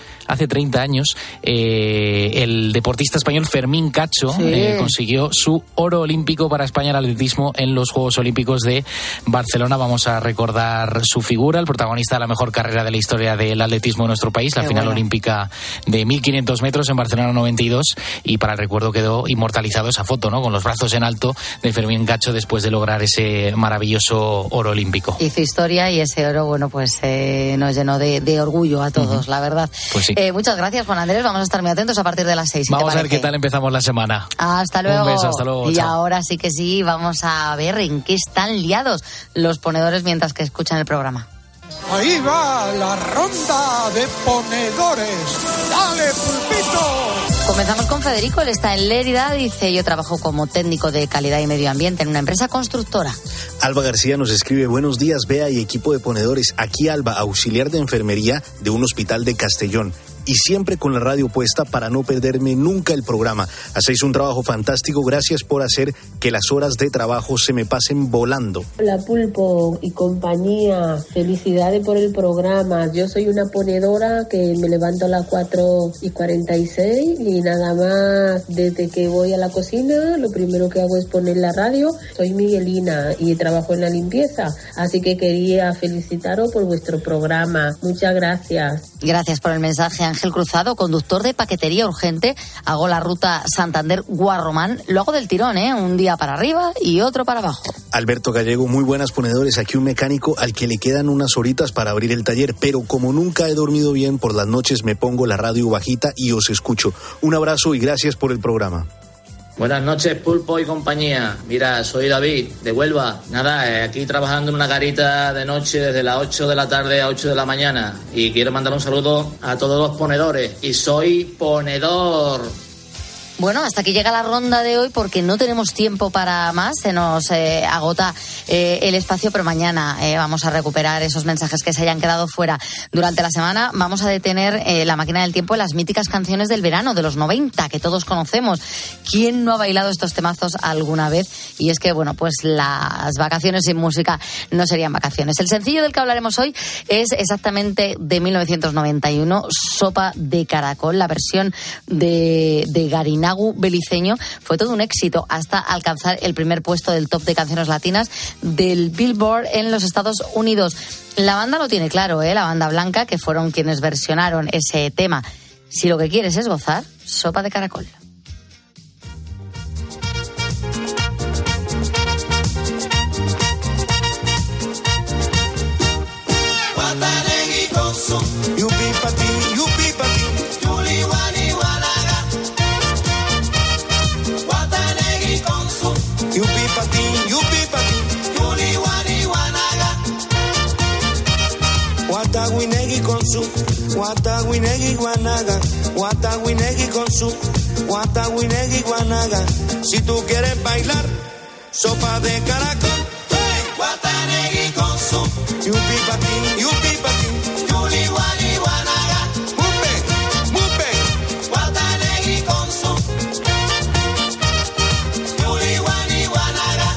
el deportista español Fermín Cacho consiguió su oro olímpico para España en atletismo en los Juegos Olímpicos de Barcelona. Vamos a recordar su figura, el protagonista de la mejor carrera de la historia del atletismo de nuestro país, la final olímpica de 1.500 metros en Barcelona 92, y para el recuerdo quedó inmortalizado esa foto, ¿no? Con los brazos en alto de Fermín Cacho después de lograr ese maravilloso oro olímpico. Hizo historia y ese oro, bueno, pues nos llenó de orgullo a todos, la verdad. Pues sí. Muchas gracias, Juan Andrés. Vamos a estar muy atentos a partir de las 6. Vamos a ver qué tal empezamos la semana. Hasta luego. Un beso, hasta luego. Y chao. ahora sí que sí, vamos a ver en qué están liados los ponedores mientras que escuchan el programa. Ahí va la ronda de ponedores. ¡Dale, pulpito! Comenzamos con Federico, él está en Lérida, dice: yo trabajo como técnico de calidad y medio ambiente en una empresa constructora. Alba García nos escribe: buenos días, Bea y equipo de ponedores. Aquí Alba, auxiliar de enfermería de un hospital de Castellón. Y siempre con la radio puesta para no perderme nunca el programa. Hacéis un trabajo fantástico, gracias por hacer que las horas de trabajo se me pasen volando. Hola Pulpo y compañía, felicidades por el programa. Yo soy una ponedora que me levanto a las 4:46 y nada más desde que voy a la cocina, lo primero que hago es poner la radio. Soy Miguelina y trabajo en la limpieza, así que quería felicitaros por vuestro programa. Muchas gracias. Gracias por el mensaje, Ángel Cruzado, conductor de paquetería urgente. Hago la ruta Santander-Guarromán. Lo hago del tirón, un día para arriba y otro para abajo. Alberto Gallego, muy buenas ponedores. Aquí un mecánico al que le quedan unas horitas para abrir el taller, pero como nunca he dormido bien, por las noches me pongo la radio bajita y os escucho. Un abrazo y gracias por el programa. Buenas noches, Pulpo y compañía. Mira, soy David, de Huelva. Nada, aquí trabajando en una garita de noche desde las 8 de la tarde a 8 de la mañana. Y quiero mandar un saludo a todos los ponedores. Y soy ponedor. Bueno, hasta aquí llega la ronda de hoy porque no tenemos tiempo para más, se nos agota el espacio, pero mañana vamos a recuperar esos mensajes que se hayan quedado fuera durante la semana. Vamos a detener la máquina del tiempo en las míticas canciones del verano de los 90 que todos conocemos. ¿Quién no ha bailado estos temazos alguna vez? Y es que, bueno, pues las vacaciones sin música no serían vacaciones. El sencillo del que hablaremos hoy es exactamente de 1991, Sopa de Caracol, la versión de Garinal, Lagu Beliceño fue todo un éxito hasta alcanzar el primer puesto del top de canciones latinas del Billboard en los Estados Unidos. La banda lo tiene claro, la banda blanca, que fueron quienes versionaron ese tema. Si lo que quieres es gozar, Sopa de Caracol. Guatawinegui con su, Guatawinegui guanaga, Guatawinegui con su, Guatawinegui guanaga. Si tú quieres bailar, sopa de caracol, hey. Guatanegui con su, yupi patín, yuli guani guanaga. Mupe, mupe, Guatanegui con su, yuli guani guanaga.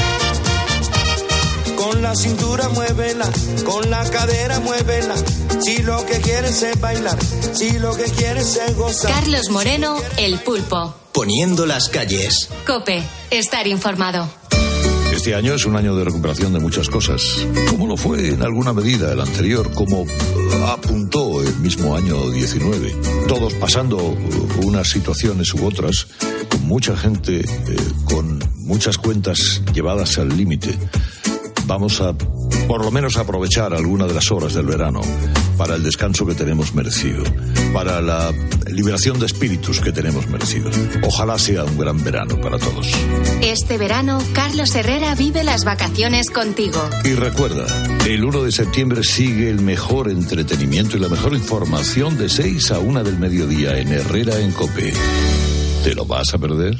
Con la cintura muévela, con la cadera muévela, si lo que quieres es bailar, si lo que quieres es gozar. Carlos Moreno, El Pulpo. Poniendo las calles. COPE, estar informado. Este año es un año de recuperación de muchas cosas, como lo fue en alguna medida el anterior, como apuntó el mismo año 19. Todos pasando unas situaciones u otras, con mucha gente, con muchas cuentas llevadas al límite. Vamos a, por lo menos, aprovechar alguna de las horas del verano para el descanso que tenemos merecido, para la liberación de espíritus que tenemos merecido. Ojalá sea un gran verano para todos. Este verano, Carlos Herrera vive las vacaciones contigo. Y recuerda, el 1 de septiembre sigue el mejor entretenimiento y la mejor información de 6 a 1 del mediodía en Herrera en COPE. ¿Te lo vas a perder?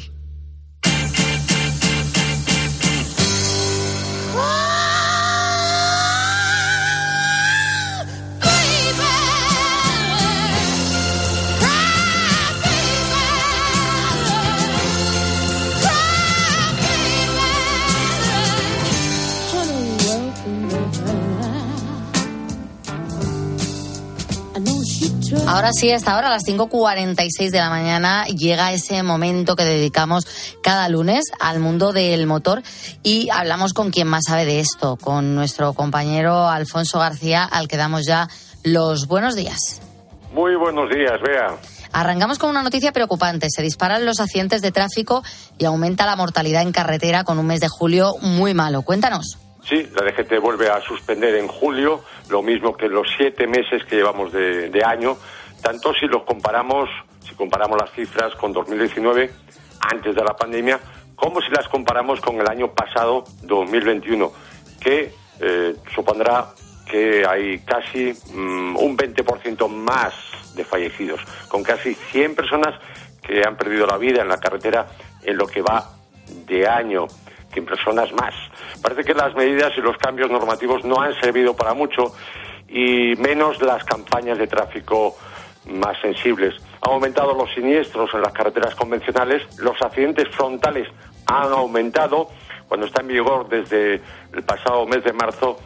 Ahora sí, hasta ahora a las 5:46 de la mañana llega ese momento que dedicamos cada lunes al mundo del motor y hablamos con quien más sabe de esto, con nuestro compañero Alfonso García, al que damos ya los buenos días. Muy buenos días, Bea. Arrancamos con una noticia preocupante. Se disparan los accidentes de tráfico y aumenta la mortalidad en carretera con un mes de julio muy malo. Cuéntanos. Sí, la DGT vuelve a suspender en julio, lo mismo que los 7 meses que llevamos de año, tanto si comparamos las cifras con 2019, antes de la pandemia, como si las comparamos con el año pasado, 2021, que supondrá que hay casi un 20% más de fallecidos, con casi 100 personas que han perdido la vida en la carretera en lo que va de año, 100 personas más. Parece que las medidas y los cambios normativos no han servido para mucho, y menos las campañas de tráfico más sensibles. Han aumentado los siniestros en las carreteras convencionales, los accidentes frontales han aumentado, cuando está en vigor desde el pasado mes de marzo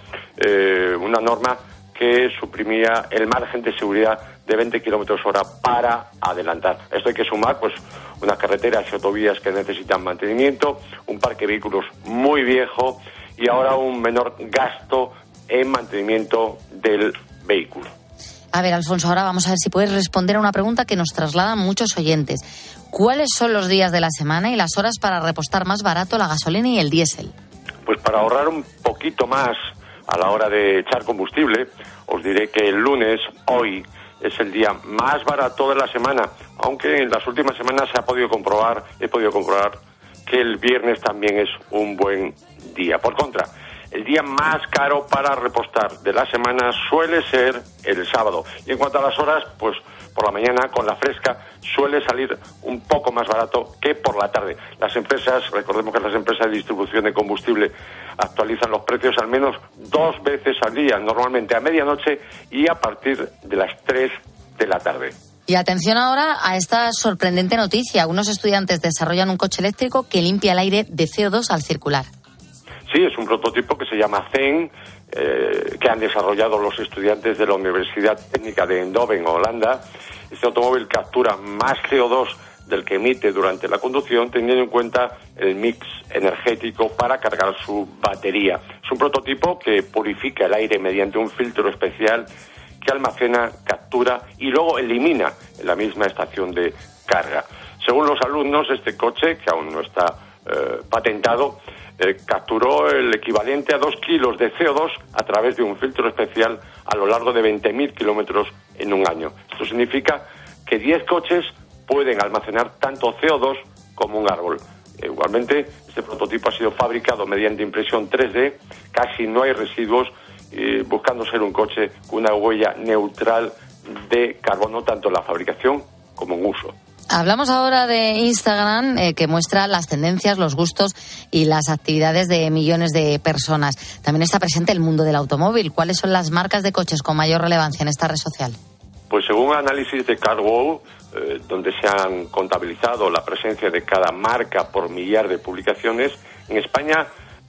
una norma que suprimía el margen de seguridad de 20 kilómetros hora para adelantar. Esto hay que sumar, pues, unas carreteras y autovías que necesitan mantenimiento, un parque de vehículos muy viejo y ahora un menor gasto en mantenimiento del vehículo. A ver, Alfonso, ahora vamos a ver si puedes responder a una pregunta que nos trasladan muchos oyentes. ¿Cuáles son los días de la semana y las horas para repostar más barato la gasolina y el diésel? Pues para ahorrar un poquito más a la hora de echar combustible, os diré que el lunes, hoy, es el día más barato de la semana, aunque en las últimas semanas he podido comprobar que el viernes también es un buen día. Por contra, el día más caro para repostar de la semana suele ser el sábado. Y en cuanto a las horas, pues por la mañana con la fresca suele salir un poco más barato que por la tarde. Las empresas, recordemos que las empresas de distribución de combustible actualizan los precios al menos 2 veces al día, normalmente a medianoche y a partir de las 3 de la tarde. Y atención ahora a esta sorprendente noticia. Unos estudiantes desarrollan un coche eléctrico que limpia el aire de CO2 al circular. Sí, es un prototipo que se llama Zen, que han desarrollado los estudiantes de la Universidad Técnica de Eindhoven, Holanda. Este automóvil captura más CO2 del que emite durante la conducción, teniendo en cuenta el mix energético para cargar su batería. Es un prototipo que purifica el aire mediante un filtro especial que almacena, captura y luego elimina en la misma estación de carga. Según los alumnos, este coche, que aún no está patentado, capturó el equivalente a 2 kilos de CO2 a través de un filtro especial a lo largo de 20.000 kilómetros en un año. Esto significa que 10 coches pueden almacenar tanto CO2 como un árbol. Igualmente, este prototipo ha sido fabricado mediante impresión 3D, casi no hay residuos, buscando ser un coche con una huella neutral de carbono tanto en la fabricación como en uso. Hablamos ahora de Instagram, que muestra las tendencias, los gustos y las actividades de millones de personas. También está presente el mundo del automóvil. ¿Cuáles son las marcas de coches con mayor relevancia en esta red social? Pues según análisis de CarWow, donde se han contabilizado la presencia de cada marca por millar de publicaciones, en España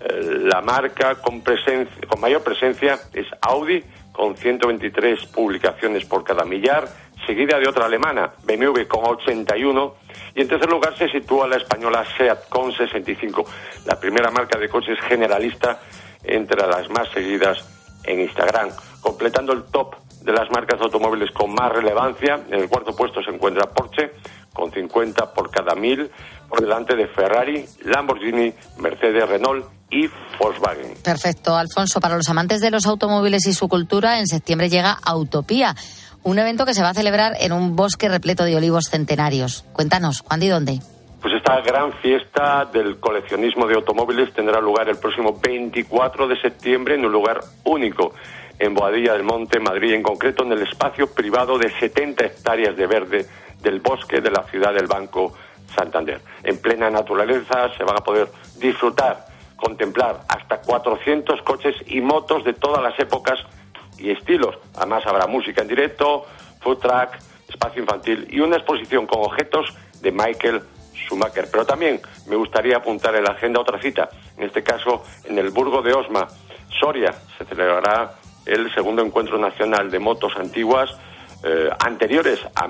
la marca con mayor presencia es Audi, con 123 publicaciones por cada millar, seguida de otra alemana, BMW, con 81, y en tercer lugar se sitúa la española SEAT, con 65, la primera marca de coches generalista entre las más seguidas en Instagram. Completando el top de las marcas de automóviles con más relevancia, en el cuarto puesto se encuentra Porsche, con 50 por cada 1.000, por delante de Ferrari, Lamborghini, Mercedes, Renault y Volkswagen. Perfecto, Alfonso. Para los amantes de los automóviles y su cultura, en septiembre llega Autopía, un evento que se va a celebrar en un bosque repleto de olivos centenarios. Cuéntanos, ¿cuándo y dónde? Pues esta gran fiesta del coleccionismo de automóviles tendrá lugar el próximo 24 de septiembre en un lugar único, en Boadilla del Monte, Madrid, en concreto en el espacio privado de 70 hectáreas de verde del bosque de la ciudad del Banco Santander. En plena naturaleza se van a poder disfrutar, contemplar hasta 400 coches y motos de todas las épocas y estilos. Además habrá música en directo, food truck, espacio infantil y una exposición con objetos de Michael Schumacher. Pero también me gustaría apuntar en la agenda otra cita, en este caso en el Burgo de Osma, Soria, se celebrará el segundo encuentro nacional de motos antiguas anteriores a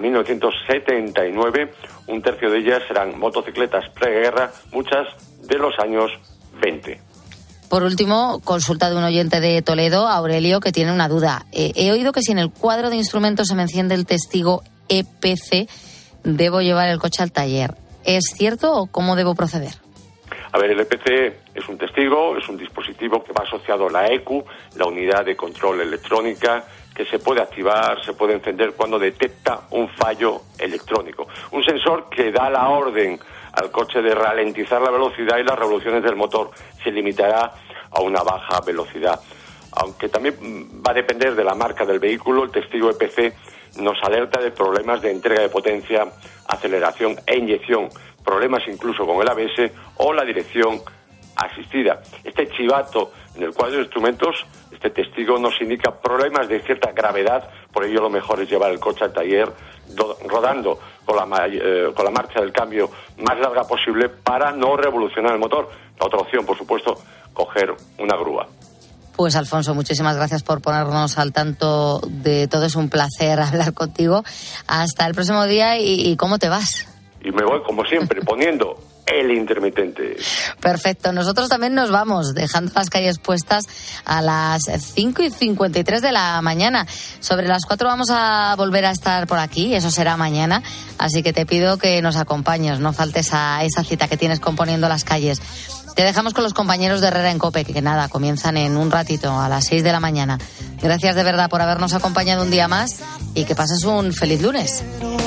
1979. Un tercio de ellas serán motocicletas preguerra, muchas de los años 20. Por último, consulta de un oyente de Toledo, Aurelio, que tiene una duda. He oído que si en el cuadro de instrumentos se me enciende el testigo EPC, debo llevar el coche al taller. ¿Es cierto o cómo debo proceder? A ver, el EPC es un testigo, es un dispositivo que va asociado a la ECU, la unidad de control electrónica, que se puede activar, se puede encender cuando detecta un fallo electrónico. Un sensor que da la orden al coche de ralentizar la velocidad y las revoluciones del motor. Se limitará a una baja velocidad. Aunque también va a depender de la marca del vehículo, el testigo EPC nos alerta de problemas de entrega de potencia, aceleración e inyección, problemas incluso con el ABS o la dirección asistida. Este chivato en el cuadro de instrumentos, este testigo nos indica problemas de cierta gravedad, por ello lo mejor es llevar el coche al taller rodando con la marcha del cambio más larga posible para no revolucionar el motor. La otra opción, por supuesto, coger una grúa. Pues Alfonso, muchísimas gracias por ponernos al tanto de todo. Es un placer hablar contigo. Hasta el próximo día y ¿cómo te vas? Y me voy, como siempre, poniendo el intermitente. Perfecto. Nosotros también nos vamos, dejando las calles puestas a las 5:53 de la mañana. Sobre las 4 vamos a volver a estar por aquí, eso será mañana. Así que te pido que nos acompañes, no faltes a esa cita que tienes componiendo las calles. Te dejamos con los compañeros de Herrera en COPE, que nada, comienzan en un ratito, a las 6 de la mañana. Gracias de verdad por habernos acompañado un día más y que pases un feliz lunes.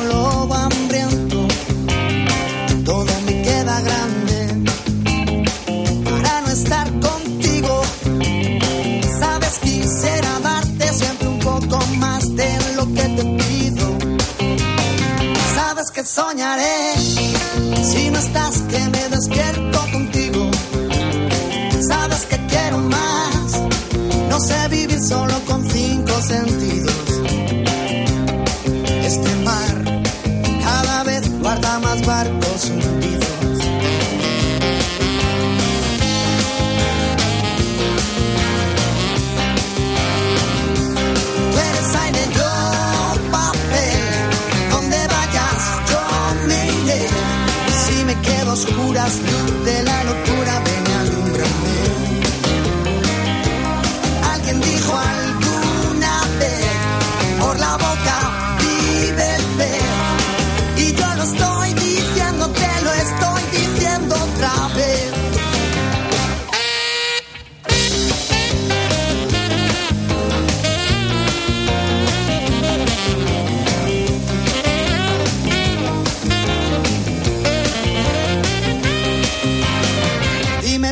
Todo me queda grande para no estar contigo. Sabes, quisiera darte siempre un poco más de lo que te pido. Sabes que soñaré si no estás, que me despierto contigo. Sabes que quiero más, no sé vivir solo con 5 sentidos. Este mar cada vez guarda más barcos hundidos. Tú eres aire, yo papel, donde vayas yo me iré.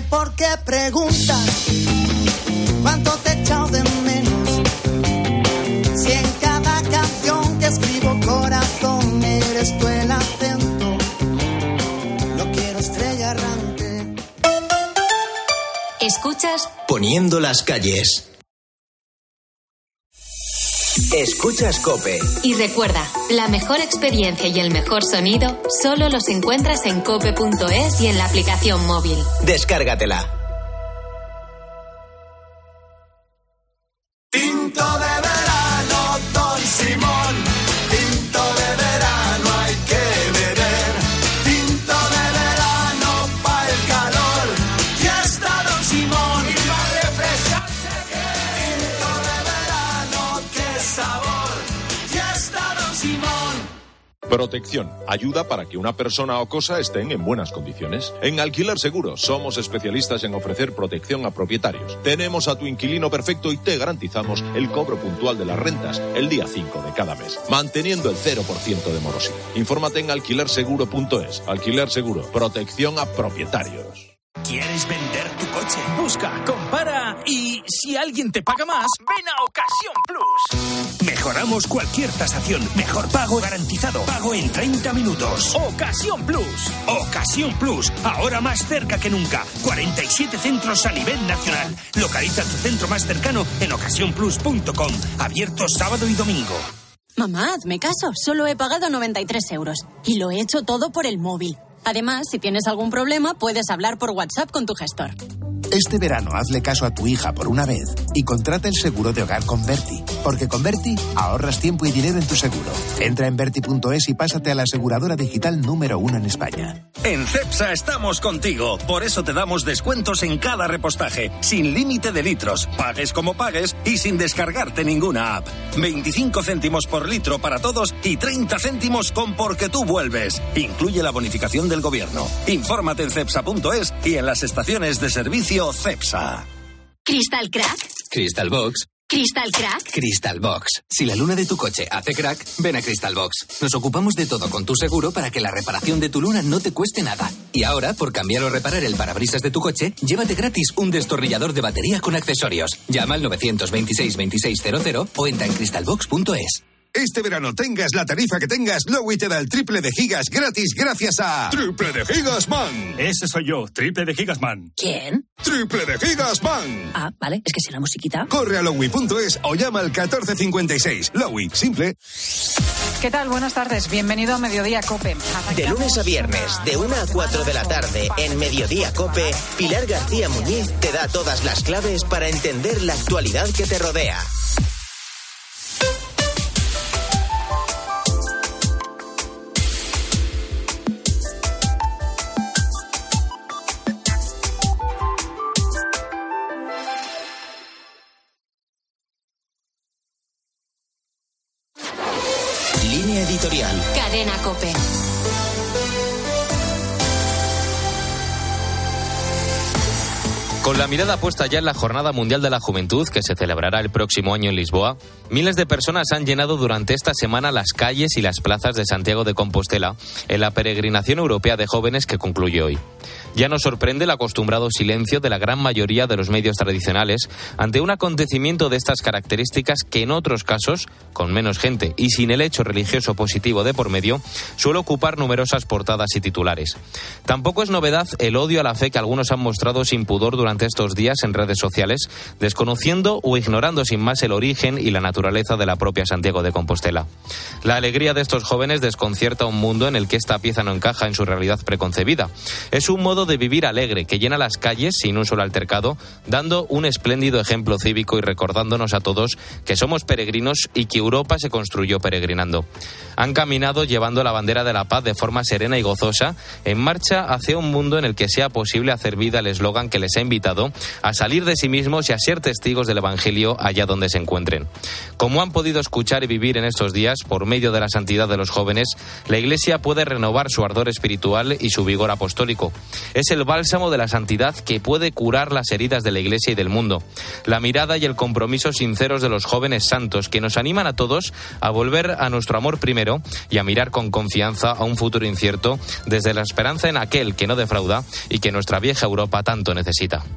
por qué preguntas cuánto te he echado de menos. Si en cada canción que escribo, corazón, eres tú el acento. No quiero estrella errante. Escuchas Poniendo las calles. Escuchas COPE. Y recuerda, la mejor experiencia y el mejor sonido solo los encuentras en cope.es y en la aplicación móvil. Descárgatela. Tinto de verano, Don Simón. Tinto de verano hay que beber. Tinto de verano pa' el calor. Fiesta Don Simón. Y para refrescarse bien. Tinto de verano, qué sabor. Fiesta Don Simón. Protección. Ayuda para que una persona o cosa estén en buenas condiciones. En Alquiler Seguro somos especialistas en ofrecer protección a propietarios. Tenemos a tu inquilino perfecto y te garantizamos el cobro puntual de las rentas el día 5 de cada mes, manteniendo el 0% de morosidad. Infórmate en alquilerseguro.es. Alquiler Seguro. Protección a propietarios. ¿Quieres vender tu coche? Busca, compara y si alguien te paga más, ven a Ocasión Plus. Mejoramos cualquier tasación. Mejor pago garantizado. Pago en 30 minutos. Ocasión Plus. Ocasión Plus. Ahora más cerca que nunca. 47 centros a nivel nacional. Localiza tu centro más cercano en ocasiónplus.com. Abierto sábado y domingo. Mamá, hazme caso. Solo he pagado 93 euros. Y lo he hecho todo por el móvil. Además, si tienes algún problema, puedes hablar por WhatsApp con tu gestor. Este verano hazle caso a tu hija por una vez y contrata el seguro de hogar con Berti. Porque con Berti ahorras tiempo y dinero en tu seguro. Entra en Berti.es y pásate a la aseguradora digital número 1 en España. En Cepsa estamos contigo. Por eso te damos descuentos en cada repostaje. Sin límite de litros. Pagues como pagues y sin descargarte ninguna app. 25 céntimos por litro para todos y 30 céntimos con Porque tú vuelves. Incluye la bonificación del gobierno. Infórmate en cepsa.es y en las estaciones de servicio Cepsa. ¿Crystal Crack? Crystal Box. ¿Crystal Crack? Crystal Box. Si la luna de tu coche hace crack, ven a Crystal Box. Nos ocupamos de todo con tu seguro para que la reparación de tu luna no te cueste nada. Y ahora, por cambiar o reparar el parabrisas de tu coche, llévate gratis un destornillador de batería con accesorios. Llama al 926 2600 o entra en crystalbox.es. Este verano tengas la tarifa que tengas, Lowy te da el triple de gigas gratis gracias a Triple de Gigas Man. Ese soy yo, Triple de Gigas Man. ¿Quién? Triple de Gigas Man. Ah, vale, es que si la musiquita. Corre a lowy.es o llama al 1456. Lowy, simple. ¿Qué tal? Buenas tardes. Bienvenido a Mediodía COPE. De lunes a viernes, de 1 a 4 de la tarde, en Mediodía COPE, Pilar García Muñiz te da todas las claves para entender la actualidad que te rodea. Línea editorial. Cadena COPE. Con la mirada puesta ya en la Jornada Mundial de la Juventud, que se celebrará el próximo año en Lisboa, miles de personas han llenado durante esta semana las calles y las plazas de Santiago de Compostela en la peregrinación europea de jóvenes que concluye hoy. Ya nos sorprende el acostumbrado silencio de la gran mayoría de los medios tradicionales ante un acontecimiento de estas características que en otros casos, con menos gente y sin el hecho religioso positivo de por medio, suele ocupar numerosas portadas y titulares. Tampoco es novedad el odio a la fe que algunos han mostrado sin pudor durante estos días en redes sociales, desconociendo o ignorando sin más el origen y la naturaleza de la propia Santiago de Compostela. La alegría de estos jóvenes desconcierta un mundo en el que esta pieza no encaja en su realidad preconcebida. Es un modo de vivir alegre que llena las calles sin un solo altercado, dando un espléndido ejemplo cívico y recordándonos a todos que somos peregrinos y que Europa se construyó peregrinando. Han caminado llevando la bandera de la paz de forma serena y gozosa, en marcha hacia un mundo en el que sea posible hacer vida el eslogan que les ha invitado invitado a salir de sí mismos y a ser testigos del Evangelio allá donde se encuentren. Como han podido escuchar y vivir en estos días, por medio de la santidad de los jóvenes, la Iglesia puede renovar su ardor espiritual y su vigor apostólico. Es el bálsamo de la santidad que puede curar las heridas de la Iglesia y del mundo. La mirada y el compromiso sinceros de los jóvenes santos que nos animan a todos a volver a nuestro amor primero y a mirar con confianza a un futuro incierto desde la esperanza en aquel que no defrauda y que nuestra vieja Europa tanto necesita.